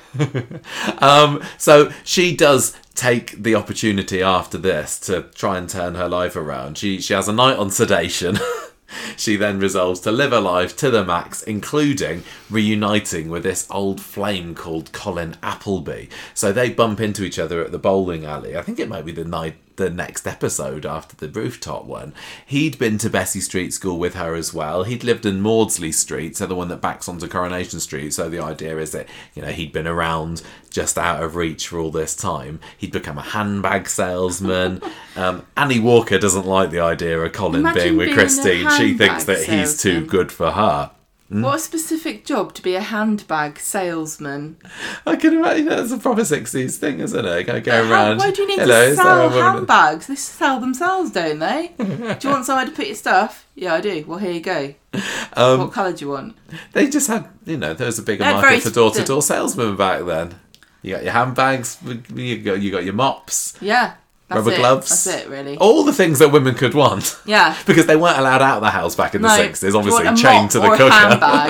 Um, so she does take the opportunity after this to try and turn her life around. She she has a night on sedation. She then resolves to live her life to the max, including reuniting with this old flame called Colin Appleby. So they bump into each other at the bowling alley. I think it might be the night, the next episode after the rooftop one. He'd been to Bessie Street School with her as well. He'd lived in Maudsley Street, so the one that backs onto Coronation Street. So the idea is that, you know, he'd been around just out of reach for all this time. He'd become a handbag salesman. um, Annie Walker doesn't like the idea of Colin Imagine being with being a Christine. She thinks handbag that he's too salesman. good for her. What a specific job to be a handbag salesman. I can imagine that's a proper sixties thing, isn't it? Go, go How- around. why do you need Hello, to is there sell a woman- handbags? They sell themselves, don't they? Do you want somewhere to put your stuff? Yeah, I do. Well, here you go. Um, What colour do you want? They just had, you know, there was a bigger They're market very for door-to-door salesmen back then. You got your handbags, you got you got your mops, Yeah, that's rubber it. gloves. That's it, really. All the things that women could want. Yeah. Because they weren't allowed out of the house back in the No. sixties, Do you obviously, want a chained mop to the or a cooker.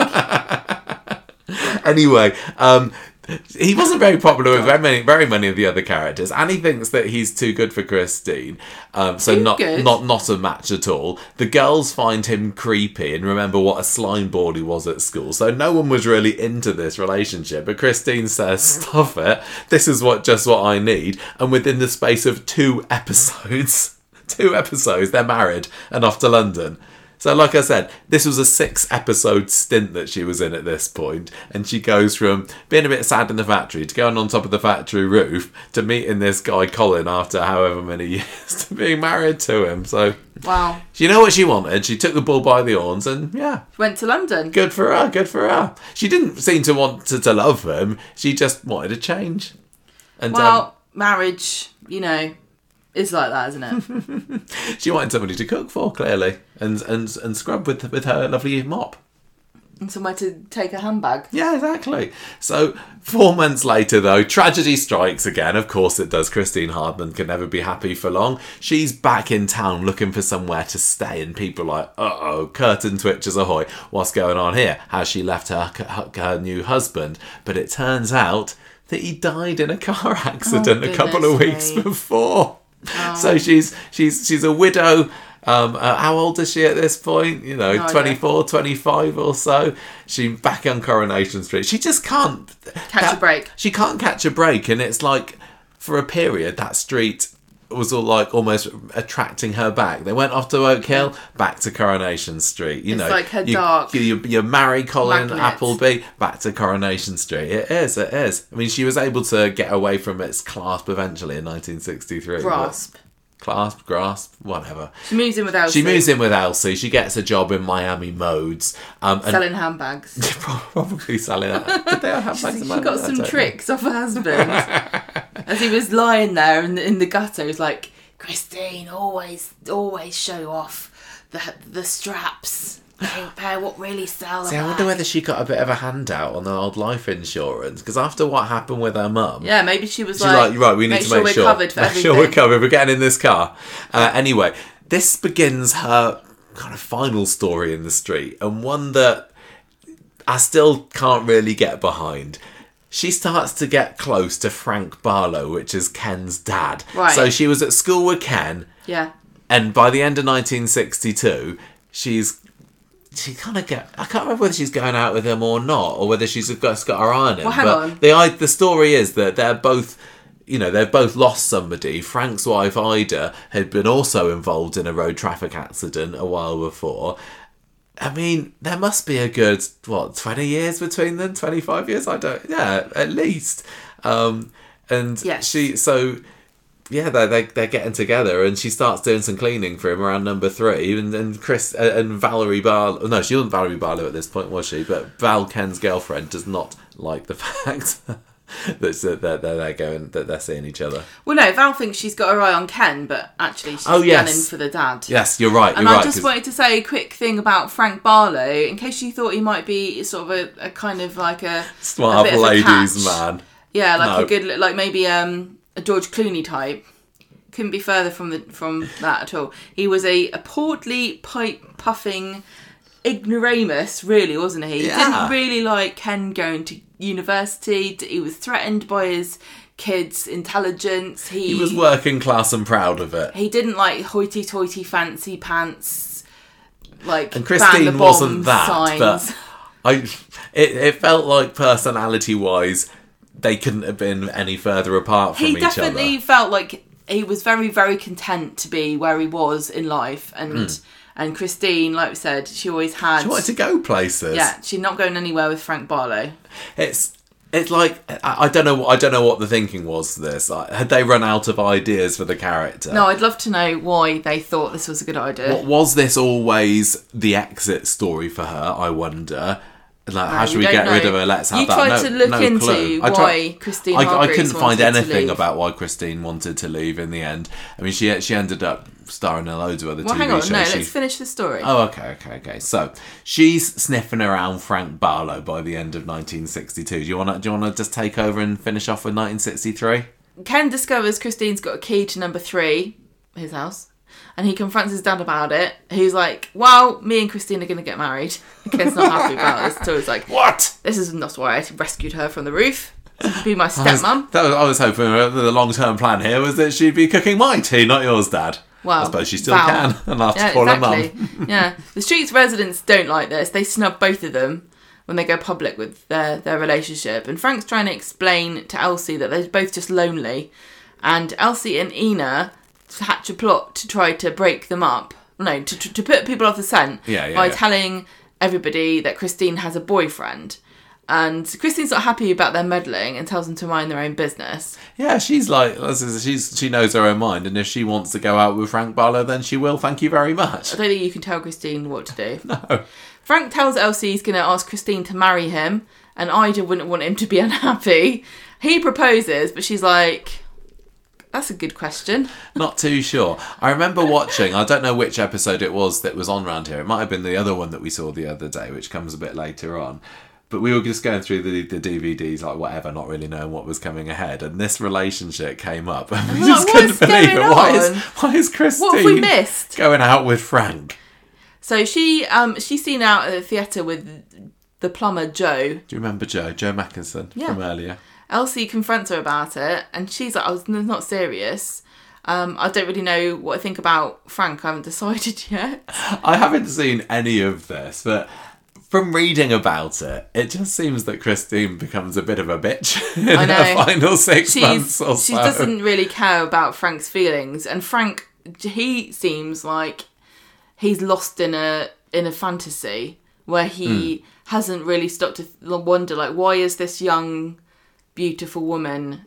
handbag? Anyway, um, he wasn't very popular with very many, very many of the other characters. Annie thinks that he's too good for Christine, um, so Too not good? not not a match at all. The girls find him creepy and remember what a slime ball he was at school. So no one was really into this relationship. But Christine says, "Stop it! This is what just what I need." And within the space of two episodes, two episodes, they're married and off to London. So, like I said, this was a six-episode stint that she was in at this point, and she goes from being a bit sad in the factory to going on top of the factory roof to meeting this guy Colin after however many years to being married to him. So, Wow. you know what she wanted. She took the bull by the horns, and yeah, Went to London. good for her. Good for her. She didn't seem to want to, to love him. She just wanted a change. And um, Well, marriage, you know, is like that, isn't it? she wanted somebody to cook for, clearly, and and and scrub with with her lovely mop. And somewhere to take a handbag. Yeah, exactly. So, four months later, though, tragedy strikes again. Of course it does. Christine Hardman can never be happy for long. She's back in town looking for somewhere to stay, and people are like, uh-oh, curtain twitchers ahoy. What's going on here? Has she left her, her, her new husband? But it turns out that he died in a car accident Oh, a couple of goodness weeks me. before. Oh. So she's she's she's a widow. Um, uh, how old is she at this point? You know, No idea. twenty-four, twenty-five or so. She's back on Coronation Street. She just can't Catch that- a break. She can't catch a break, and it's like for a period that street was all like almost attracting her back. They went off to Oak Hill, back to Coronation Street. You It's know, like her you, dark You, you, you marry Colin magnet. Appleby, back to Coronation Street. It is, it is. I mean, she was able to get away from its clasp eventually in nineteen sixty-three. but- Grasp. Clasp, grasp, whatever. She moves in with Elsie. She moves in with Elsie. She gets a job in Miami Modes. Um, and Selling handbags. probably selling that. Did they have She, handbags in she Miami? got I some don't know. tricks off her husband. As he was lying there in the, in the gutter, he was like, Christine, always, always show off the the straps. Compare what really sells. See, I wonder whether she got a bit of a handout on the old life insurance, because after what happened with her mum, Yeah, maybe she was she's like, like, right, we need make to sure make we're sure, covered for make everything. sure we're covered. We're getting in this car. Uh, anyway, this begins her kind of final story in the street, and one that I still can't really get behind. She starts to get close to Frank Barlow, which is Ken's dad. Right. So she was at school with Ken, Yeah. and by the end of nineteen sixty-two, she's she kind of get. I can't remember whether she's going out with him or not, or whether she's got, got her eye on him. Well, hang but on. the I, the story is that they're both, you know, they've both lost somebody. Frank's wife, Ida, had been also involved in a road traffic accident a while before. I mean, there must be a good, what, twenty years between them? twenty-five years? I don't, yeah, at least. Um, and yes. she, so, yeah, they're, they're, they're getting together, and she starts doing some cleaning for him around number three. And, and Chris, uh, and Valerie Barlow, no, she wasn't Valerie Barlow at this point, was she? But Val, Ken's girlfriend, does not like the fact that they're, they're, they're going, that they're seeing each other. Well, no, Val thinks she's got her eye on Ken, but actually she's oh, yes. gunning for the dad. Yes, you're right. And you're I right, just cause... wanted to say a quick thing about Frank Barlow, in case you thought he might be sort of a, a kind of like a smart a bit ladies of a man. Yeah, like no. a good, like maybe um, a George Clooney type. Couldn't be further from the from that at all. He was a, a portly, pipe puffing ignoramus, really, wasn't he? He yeah. didn't really like Ken going to university. He was threatened by his kids' intelligence. He, he was working class and proud of it. He didn't like hoity-toity fancy pants, like and Christine ban the wasn't bomb that, signs. but I it, it felt like personality-wise they couldn't have been any further apart from he each other. He definitely felt like he was very, very content to be where he was in life, and mm. and Christine, like we said, she always had. She wanted to go places. Yeah, she's not going anywhere with Frank Barlow. It's it's like I, I don't know I don't know what the thinking was for this. Like, had they run out of ideas for the character? No, I'd love to know why they thought this was a good idea. What, was this always the exit story for her? I wonder. Like, no, how should we we get know. rid of her? Let's have you that. tried no, to look no into clue. why tried, Christine I, I couldn't Hargreaves find wanted anything to about why Christine wanted to leave in the end. I mean, she she ended up starring in loads of other well, T V hang on, shows. no, she... let's finish the story. Oh, okay, okay, okay. So she's sniffing around Frank Barlow by the end of nineteen sixty-two. Do you want to do you want to just take over and finish off with nineteen sixty-three? Ken discovers Christine's got a key to number three, his house. And he confronts his dad about it. He's like, well, me and Christine are going to get married. Ken's not happy about this. So he's like, what? This is not why I rescued her from the roof. To be my I was, stepmom. that was, I was hoping the long-term plan here was that she'd be cooking my tea, not yours, Dad. Well, I suppose she still Val. can. And I have to yeah, call exactly. her mum. Yeah. The street's residents don't like this. They snub both of them when they go public with their, their relationship. And Frank's trying to explain to Elsie that they're both just lonely. And Elsie and Ina hatch a plot to try to break them up. No, to to, to put people off the scent yeah, yeah, by yeah. telling everybody that Christine has a boyfriend. And Christine's not happy about their meddling and tells them to mind their own business. Yeah, she's like, she's she knows her own mind, and if she wants to go out with Frank Barlow, then she will. Thank you very much. I don't think you can tell Christine what to do. No. Frank tells Elsie he's going to ask Christine to marry him, and Ida wouldn't want him to be unhappy. He proposes, but she's like, that's a good question. Not too sure. I remember watching, I don't know which episode it was that was on round here. It might have been the other one that we saw the other day, which comes a bit later on. But we were just going through the, the D V Ds, like whatever, not really knowing what was coming ahead. And this relationship came up. And we I'm just like, couldn't what's believe it. going Why is, on? why is Christine What have we missed? going out with Frank? So she um she's seen out at the theatre with the plumber Joe. Do you remember Joe? Joe Mackinson Yeah. from earlier. Elsie confronts her about it, and she's like, I was not serious. Um, I don't really know what I think about Frank. I haven't decided yet. I haven't seen any of this, but from reading about it, it just seems that Christine becomes a bit of a bitch in I know. her final six She's, months or she so. doesn't really care about Frank's feelings, and Frank, he seems like he's lost in a in a fantasy where he mm. hasn't really stopped to wonder, like, why is this young, beautiful woman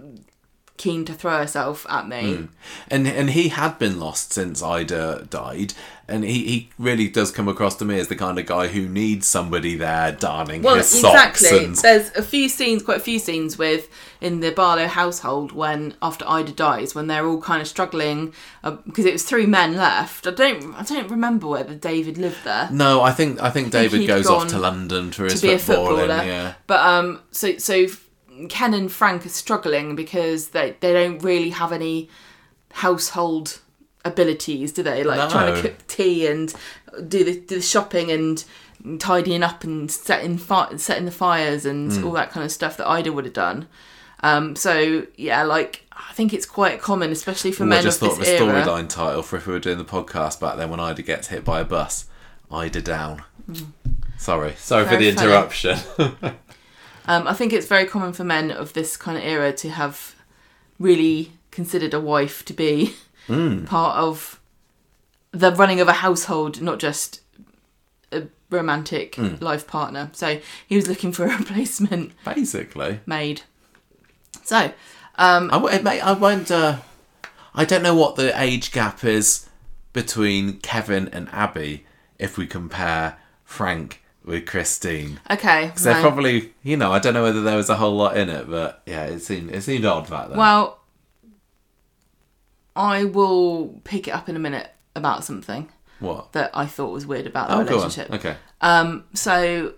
keen to throw herself at me? Mm. And and he had been lost since Ida died, and he, he really does come across to me as the kind of guy who needs somebody there darning well, his exactly. socks. And... There's a few scenes, quite a few scenes with in the Barlow household when after Ida dies, when they're all kind of struggling uh, because it was three men left. I don't I don't remember whether David lived there. No, I think I think I think David goes gone off to London for his to be a footballing. footballer. Yeah, but um, so so. Ken and Frank are struggling because they, they don't really have any household abilities, do they? Like no. trying to cook tea and do the, do the shopping and tidying up and setting fi- setting the fires and mm. all that kind of stuff that Ida would have done. Um, so yeah, like I think it's quite common, especially for Ooh, men I just of thought this of a era. storyline title for if we were doing the podcast back then when Ida gets hit by a bus. Ida down. Mm. Sorry, sorry Very for the funny. interruption. Um, I think it's very common for men of this kind of era to have really considered a wife to be Mm. part of the running of a household, not just a romantic Mm. life partner. So he was looking for a replacement Basically. maid. So, um, I, w- it may- I wonder... I don't know what the age gap is between Kevin and Abby if we compare Frank with Christine. okay. Because they're no. probably... You know, I don't know whether there was a whole lot in it, but yeah, it seemed, it seemed odd back then. Well, I will pick it up in a minute about something What? that I thought was weird about the Oh, go on. relationship. Okay. Um, so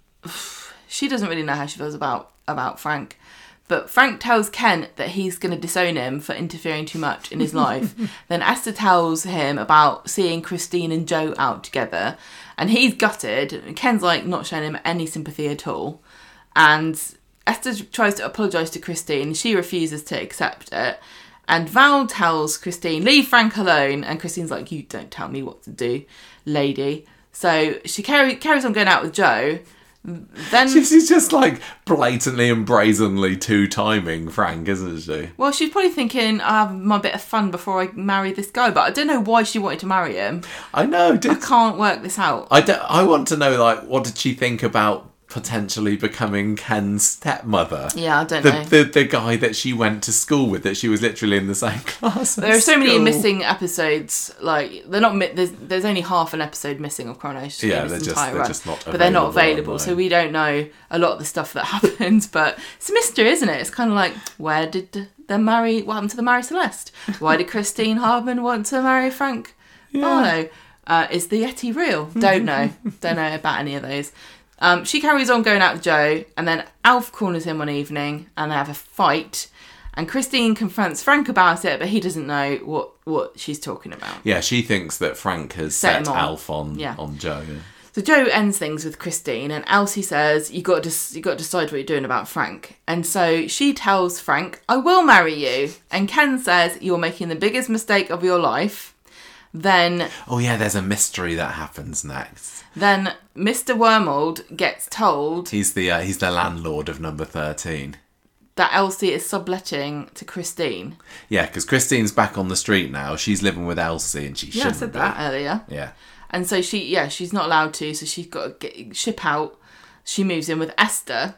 she doesn't really know how she feels about about Frank, but Frank tells Ken that he's going to disown him for interfering too much in his life. Then Esther tells him about seeing Christine and Joe out together, and he's gutted. Ken's like not showing him any sympathy at all, and Esther tries to apologise to Christine. She refuses to accept it. And Val tells Christine, leave Frank alone. And Christine's like, you don't tell me what to do, lady. So she carry, carries on going out with Joe. Then, She's just like blatantly and brazenly two-timing Frank, isn't she? well, she's probably thinking, I have my bit of fun before I marry this guy. But I don't know why she wanted to marry him. I know. I Did, can't work this out. I, don't, I want to know, like, what did she think about potentially becoming Ken's stepmother? Yeah, I don't the, know. The, the guy that she went to school with, that she was literally in the same class. at There are so many school. missing episodes. Like they're not. Mi- there's there's only half an episode missing of Coronation Street Yeah, in they're this just, entire they're run. just not But they're not available available, so online. we don't know a lot of the stuff that happens. But it's a mystery, isn't it? It's kind of like, where did the Mary? What happened to the Mary Celeste? Why did Christine Hardman want to marry Frank Barlow? Uh, is the Yeti real? Don't know. Don't know about any of those. Um, she carries on going out with Joe, and then Alf corners him one evening, and they have a fight. And Christine confronts Frank about it, but he doesn't know what, what she's talking about. Yeah, she thinks that Frank has Set set, him on. Alf on, Yeah. on Joe. So Joe ends things with Christine, and Elsie says, you got to you got to decide what you're doing about Frank. And so she tells Frank, I will marry you. And Ken says, you're making the biggest mistake of your life. Then Oh yeah, there's a mystery that happens next. then Mister Wormold gets told He's the uh, he's the landlord of number thirteen. that Elsie is subletting to Christine. Yeah, because Christine's back on the street now. She's living with Elsie, and she Yeah, I shouldn't said be. that earlier. Yeah. And so she, yeah, she's not allowed to, so she's got to get, ship out. She moves in with Esther.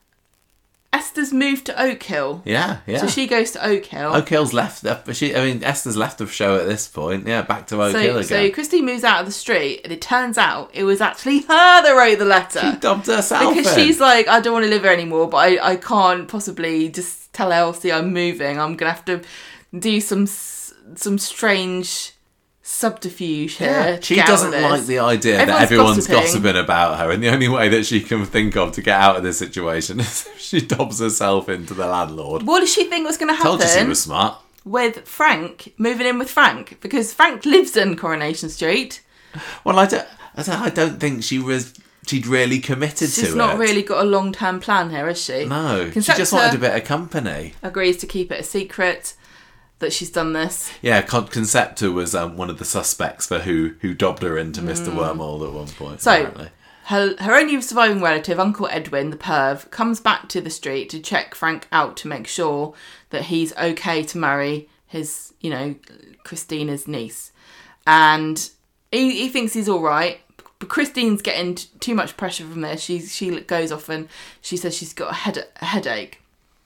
Esther's moved to Oak Hill. Yeah, yeah. So she goes to Oak Hill. Oak Hill's left. uh, She, I mean, Esther's left the show at this point. Yeah, back to Oak so, Hill again. so Christine moves out of the street, and it turns out it was actually her that wrote the letter. She dubbed herself Because in. she's like, I don't want to live here anymore, but I, I can't possibly just tell Elsie I'm moving. I'm going to have to do some s- some strange subterfuge here. Yeah, to she get out doesn't of this. like the idea that Everyone's everyone's gossiping. gossiping about her, and the only way that she can think of to get out of this situation is if she dobs herself into the landlord. What did she think was going to happen Told you she was smart. with Frank, moving in with Frank? Because Frank lives in Coronation Street. Well, I don't, I don't, I don't think she was. She'd really committed to it. She's not really got a long-term plan here, is she? No, she Concepta just wanted a bit of company. agrees to keep it a secret that she's done this. Yeah, Con- Concepta was um, one of the suspects for who who dobbed her into Mister Wormhole at one point. Mm. So, apparently. Her, her only surviving relative, Uncle Edwin, the perv, comes back to the street to check Frank out to make sure that he's okay to marry his, you know, Christina's niece. And he, he thinks he's all right. But Christine's getting t- too much pressure from this. She, she goes off and she says she's got a, head, a headache.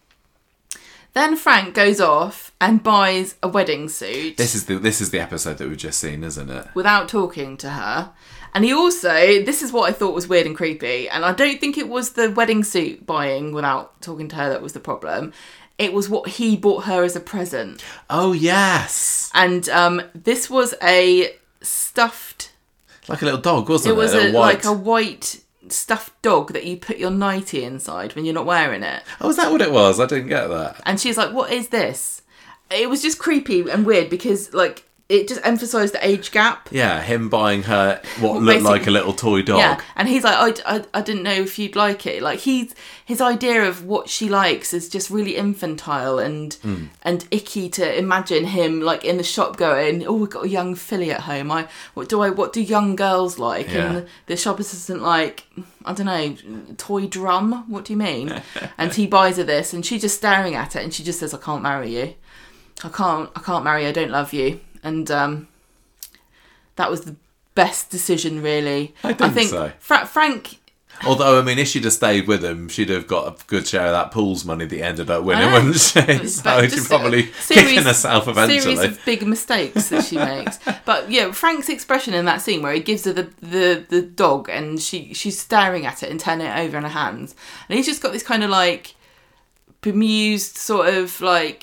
Then Frank goes off and buys a wedding suit. This is the this is the episode that we've just seen, isn't it? Without talking to her. And he also, this is what I thought was weird and creepy, and I don't think it was the wedding suit buying without talking to her that was the problem. It was what he bought her as a present. Oh yes, And um, this was a stuffed, like a little dog, wasn't it it? was little a, white. like a white stuffed dog that you put your nightie inside when you're not wearing it. Oh, is that what it was? I didn't get that. And she's like, what is this? It was just creepy and weird because, like, it just emphasised the age gap. Yeah, him buying her what Well, looked like basically- a little toy dog. Yeah, and he's like, I, I, I didn't know if you'd like it. Like, he's his idea of what she likes is just really infantile and Mm. and icky to imagine him like in the shop going, oh, we've got a young filly at home. I what do I what do young girls like? Yeah. And the shop assistant like, I don't know, toy drum. What do you mean? And he buys her this, and she's just staring at it, and she just says, I can't marry you. I can't. I can't marry you. I don't love you. And um, that was the best decision, really. I think so. Fra- Frank. Although, I mean, if she'd have stayed with him, she'd have got a good share of that pool's money that he ended up winning, I know. wouldn't she? But So she'd just probably a series- kicking herself eventually. Series of big mistakes that she makes. But yeah, Frank's expression in that scene where he gives her the, the, the dog and she she's staring at it and turning it over in her hands, and he's just got this kind of like bemused sort of like,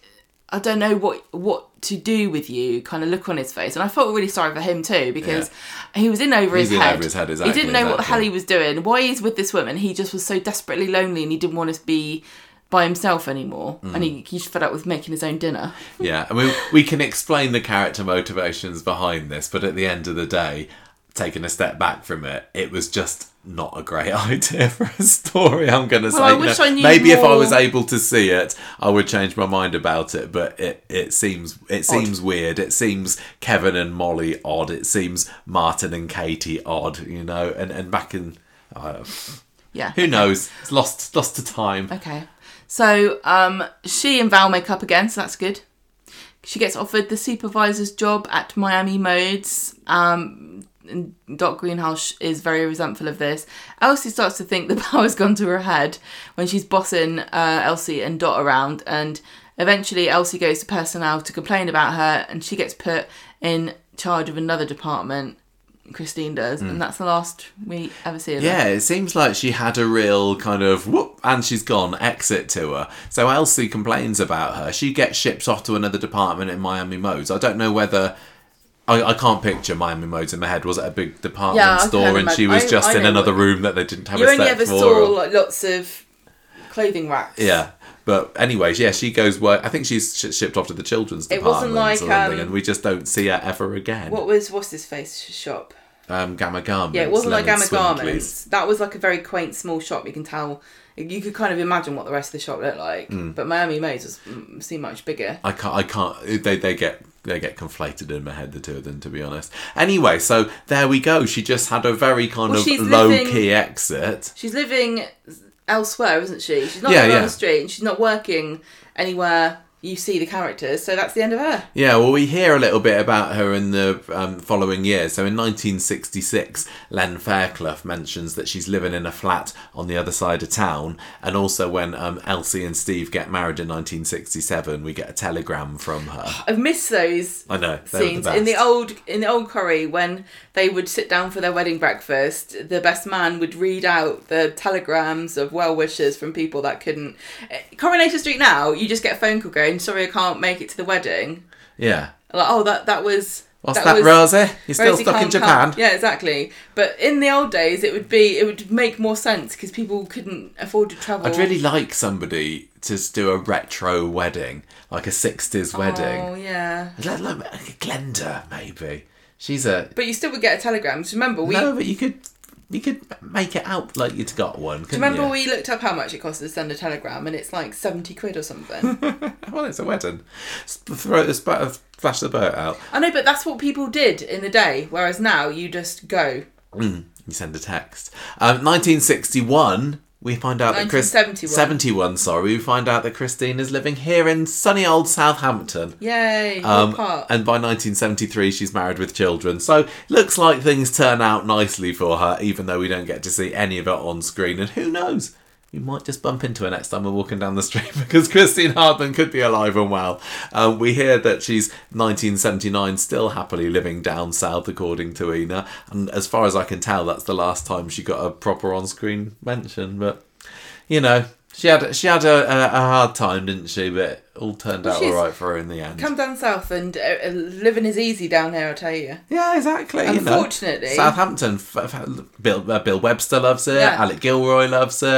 I don't know what what to do with you kind of look on his face. And I felt really sorry for him too, because he was in over He's his in head. over his head, He exactly, didn't know what the exactly. hell he was doing. Why he's with this woman, he just was so desperately lonely and he didn't want to be by himself anymore. Mm. And he, he's fed up with making his own dinner. Yeah, I mean, we can explain the character motivations behind this, but at the end of the day, taking a step back from it, it was just not a great idea for a story, I'm going to say. I You wish know, I knew maybe if I more- was able to see it, I would change my mind about it, but it, it seems it seems weird. It seems Kevin and Molly odd. It seems Martin and Katie odd, you know, and, and back in... Uh, Yeah. who knows? It's lost, lost to time. Okay. So um, she and Val make up again, so that's good. She gets offered the supervisor's job at Miami Modes. Um, and Doc Greenhouse is very resentful of this. Elsie starts to think the power's gone to her head when she's bossing uh, Elsie and Dot around. And eventually Elsie goes to personnel to complain about her, and she gets put in charge of another department. Christine does, and that's the last we ever see of her. Yeah, it seems like she had a real kind of whoop, and she's gone exit to her. So Elsie complains about her. She gets shipped off to another department in Miami Modes. I don't know whether... I, I can't picture Miami Modes in my head. Was it a big department Yeah, I store can and she imagine. was I- just I in know another what- room that they didn't have You a only set ever for? saw or- like lots of clothing racks. Yeah. But anyways, yeah, she goes work. I think she's sh- shipped off to the children's It department wasn't like, or something, um, and we just don't see her ever again. What was what's his face shop? Um, Gamma Garments. Yeah, it wasn't like Lemon Gamma Swindlers. Garments. That was like a very quaint small shop. You can tell, you could kind of imagine what the rest of the shop looked like. Mm. But Miami Modes was mm, seemed much bigger. I can't. I can't. They they get they get conflated in my head, the two of them, to be honest. Anyway, so there we go. She just had a very kind Well, of she's low living- key exit. She's living elsewhere, isn't she? She's not Yeah, living yeah. on the street. And she's not working anywhere you see the characters. So that's the end of her. Yeah, well, we hear a little bit about her in the um, following years. So in nineteen sixty-six, Len Fairclough mentions that she's living in a flat on the other side of town. And also when um, Elsie and Steve get married in nineteen sixty-seven, we get a telegram from her. I've missed those I know. they were scenes the in the best. old in the old Corrie when they would sit down for their wedding breakfast. The best man would read out the telegrams of well wishes from people that couldn't. Coronation Street now, you just get a phone call going, "Sorry, I can't make it to the wedding." Yeah. Like, oh, that that was. What's that, was, Rosie? You're still Rosie stuck in can't Japan? come. Yeah, exactly. But in the old days, it would be it would make more sense because people couldn't afford to travel. I'd really like somebody to s- do a retro wedding, like a sixties wedding. Oh yeah. Like, like like Glenda, maybe. She's a... But you still would get a telegram. Do you remember we? No, but you could you could make it out like you'd got one, Do you couldn't remember you? we looked up how much it cost to send a telegram, and it's like seventy quid or something. Well, it's a wedding. S- Throw the sp- flash the boat out. I know, but that's what people did in the day. Whereas now you just go. You send a text. Um, nineteen sixty-one, we find out that Chris... nineteen seventy-one. seventy-one, sorry. We find out that Christine is living here in sunny old Southampton. Yay! Um, what part? and by nineteen seventy-three, she's married with children. So looks like things turn out nicely for her, even though we don't get to see any of it on screen. And who knows? We might just bump into her next time we're walking down the street because Christine Hardman could be alive and well. Um, we hear that she's nineteen seventy-nine, still happily living down south, according to Ina. And as far as I can tell, that's the last time she got a proper on-screen mention. But, you know, she had she had a, a, a hard time, didn't she? But it all turned Well, out she's all right for her in the end. Come down south and uh, uh, living is easy down here, I tell you. Yeah, exactly. you know. Unfortunately- Southampton. F- f- Bill uh, Bill Webster loves it. Yeah. Alec Gilroy loves it.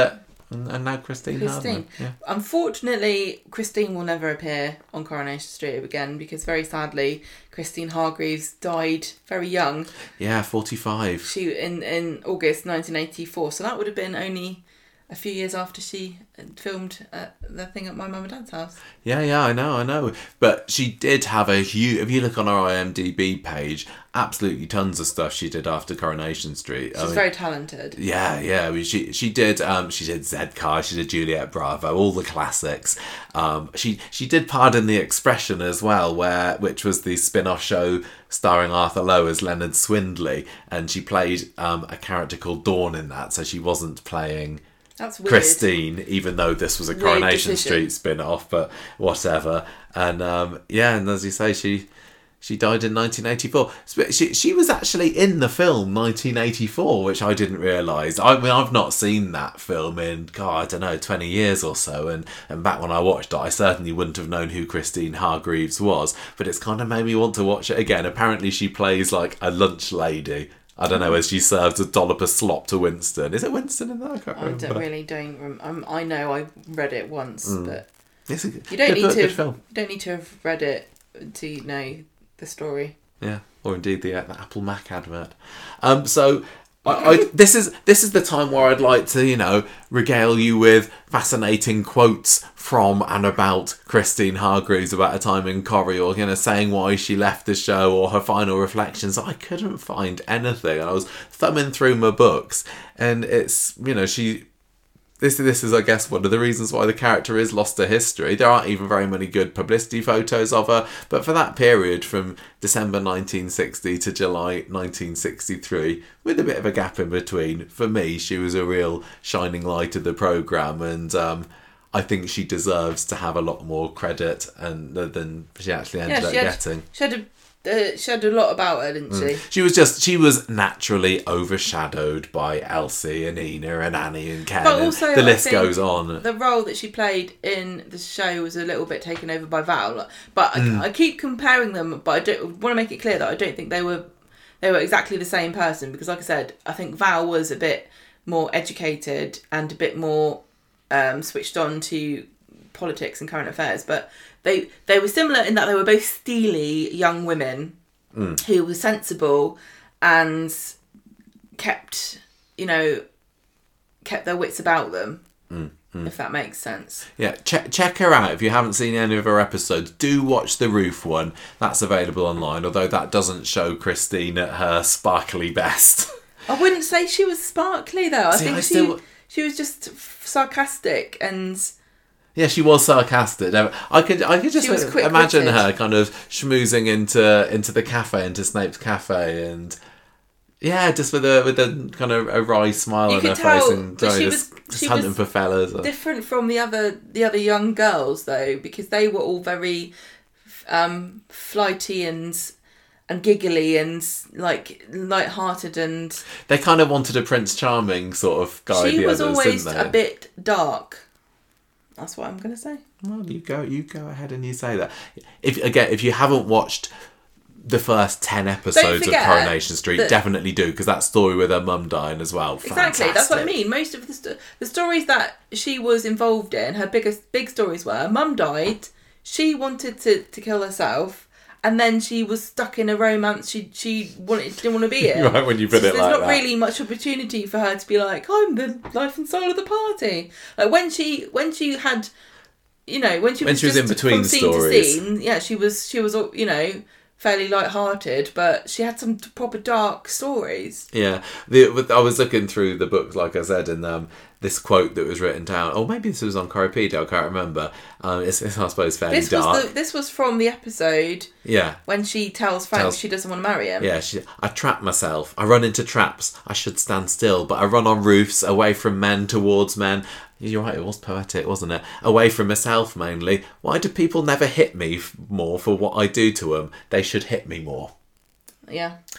And, and now Christine, Christine. Hardman. Yeah. Unfortunately, Christine will never appear on Coronation Street again because, very sadly, Christine Hargreaves died very young. Yeah, forty-five. She in in August nineteen eighty-four. So that would have been only a few years after she filmed uh, the thing at my mum and dad's house. Yeah, yeah, I know, I know. But she did have a huge... If you look on her IMDb page, absolutely tons of stuff she did after Coronation Street. She's I mean, very talented. Yeah, yeah. I mean, she she did um she did Z-Car, she did Juliet Bravo, all the classics. Um, she she did Pardon the Expression as well, where which was the spin-off show starring Arthur Lowe as Leonard Swindley, and she played um a character called Dawn in that, so she wasn't playing That's weird. Christine, even though this was a Weird Coronation decision. Street spin-off, but whatever. And um, yeah, and as you say, she she died in nineteen eighty-four. She she was actually in the film nineteen eighty-four, which I didn't realise. I mean, I've not seen that film in, God, I don't know, twenty years or so. And, and back when I watched it, I certainly wouldn't have known who Christine Hargreaves was. But it's kind of made me want to watch it again. Apparently she plays like a lunch lady. I don't know, as she serves a dollop of slop to Winston. Is it Winston in that? I can't I remember. don't really don't. Rem- um, I know I read it once, Mm. but It's a, you don't good need book, to. good film. You don't need to have read it to know the story. Yeah, or indeed the, uh, the Apple Mac advert. Um, so I, I, this is this is the time where I'd like to, you know, regale you with fascinating quotes from and about Christine Hargreaves about a time in Corrie, or, you know, saying why she left the show or her final reflections. I couldn't find anything. I was thumbing through my books, and it's, you know, she. This, this is, I guess, one of the reasons why the character is lost to history. There aren't even very many good publicity photos of her, but for that period from December nineteen sixty to July nineteen sixty-three, with a bit of a gap in between, for me, she was a real shining light of the programme, and um, I think she deserves to have a lot more credit and than she actually ended Yeah, up she had- getting. She had a uh, she had a lot about her, didn't she? She was just, she was naturally overshadowed by Elsie and Ina and Annie and Ken. But and also, the I list think goes on. The role that she played in the show was a little bit taken over by Val. But Mm. I, I keep comparing them, but I don't want to make it clear that I don't think they were they were exactly the same person, because, like I said, I think Val was a bit more educated and a bit more um, switched on to politics and current affairs, but they they were similar in that they were both steely young women Mm. who were sensible and kept, you know, kept their wits about them. Mm, mm. If that makes sense. Yeah, check check her out if you haven't seen any of her episodes. Do watch the Roof one. That's available online, although that doesn't show Christine at her sparkly best. I wouldn't say she was sparkly though. I See, think I she still- she was just sarcastic and Yeah, she was sarcastic. I could I could just She was quick-witted. imagine her kind of schmoozing into into the cafe, into Snape's cafe, and yeah, just with a with a kind of a wry smile You on could her tell face, and that sorry, she just, was- just she hunting was for fellas. different from the other the other young girls though, because they were all very um, flighty and and giggly and like light-hearted, and They kind of wanted a Prince Charming sort of guy. she the was others, always didn't they? a bit dark. That's what I'm gonna say. Well, you go, you go ahead and you say that. If again, if you haven't watched the first ten episodes of forget Coronation Street, that- definitely do, because that story with her mum dying as well. Exactly, that's what I Fantastic. mean. Most of the sto- the stories that she was involved in, her biggest big stories were: Mum died, she wanted to, to kill herself, and then she was stuck in a romance she she wanted didn't want to be in. Right, when you put So it there's like not that. really much opportunity for her to be like, I'm the life and soul of the party. Like when she when she had, you know, when she When was she was just in between from scene stories. to scene, yeah, she was she was you know fairly light-hearted, but she had some proper dark stories. Yeah, the, with- I was looking through the books, like I said, and um, this quote that was written down, or maybe this was on Coripedia, I can't remember. Um, it's, it's, I suppose, fairly This dark. was the, this was from the episode Yeah. when she tells Frank Tells- she doesn't want to marry him. Yeah, she, I trap myself. I run into traps. I should stand still, but I run on roofs, away from men, towards men. You're right, it was poetic, wasn't it? Away from myself, mainly. Why do people never hit me f- more for what I do to them? They should hit me more. Yeah.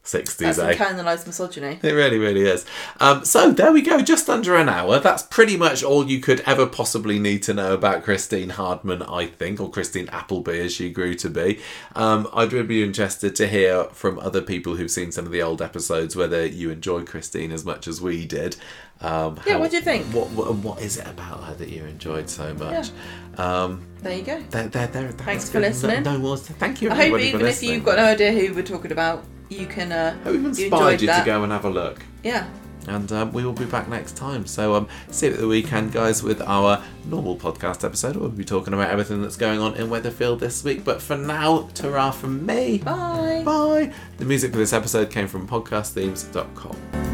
sixties, That's eh? internalised misogyny. It really, really is. Um, so there we go, just under an hour. That's pretty much all you could ever possibly need to know about Christine Hardman, I think, or Christine Appleby as she grew to be. Um, I'd really be interested to hear from other people who've seen some of the old episodes whether you enjoyed Christine as much as we did. Um, Yeah, how- what do you think? What, what What is it about her that you enjoyed so much? Um, There you go. there, there, there, Thanks that's for good. listening. No, no more. Thank you, I hope everybody, for even if listening. you've got no idea who we're talking about, you can. Uh, Hope we've you inspired enjoyed you that. to go and have a look. Yeah. And um, we will be back next time. So um, see you at the weekend, guys, with our normal podcast episode. We'll be talking about everything that's going on in Weatherfield this week. But for now, ta-ra from me. Bye. Bye. The music for this episode came from podcast themes dot com.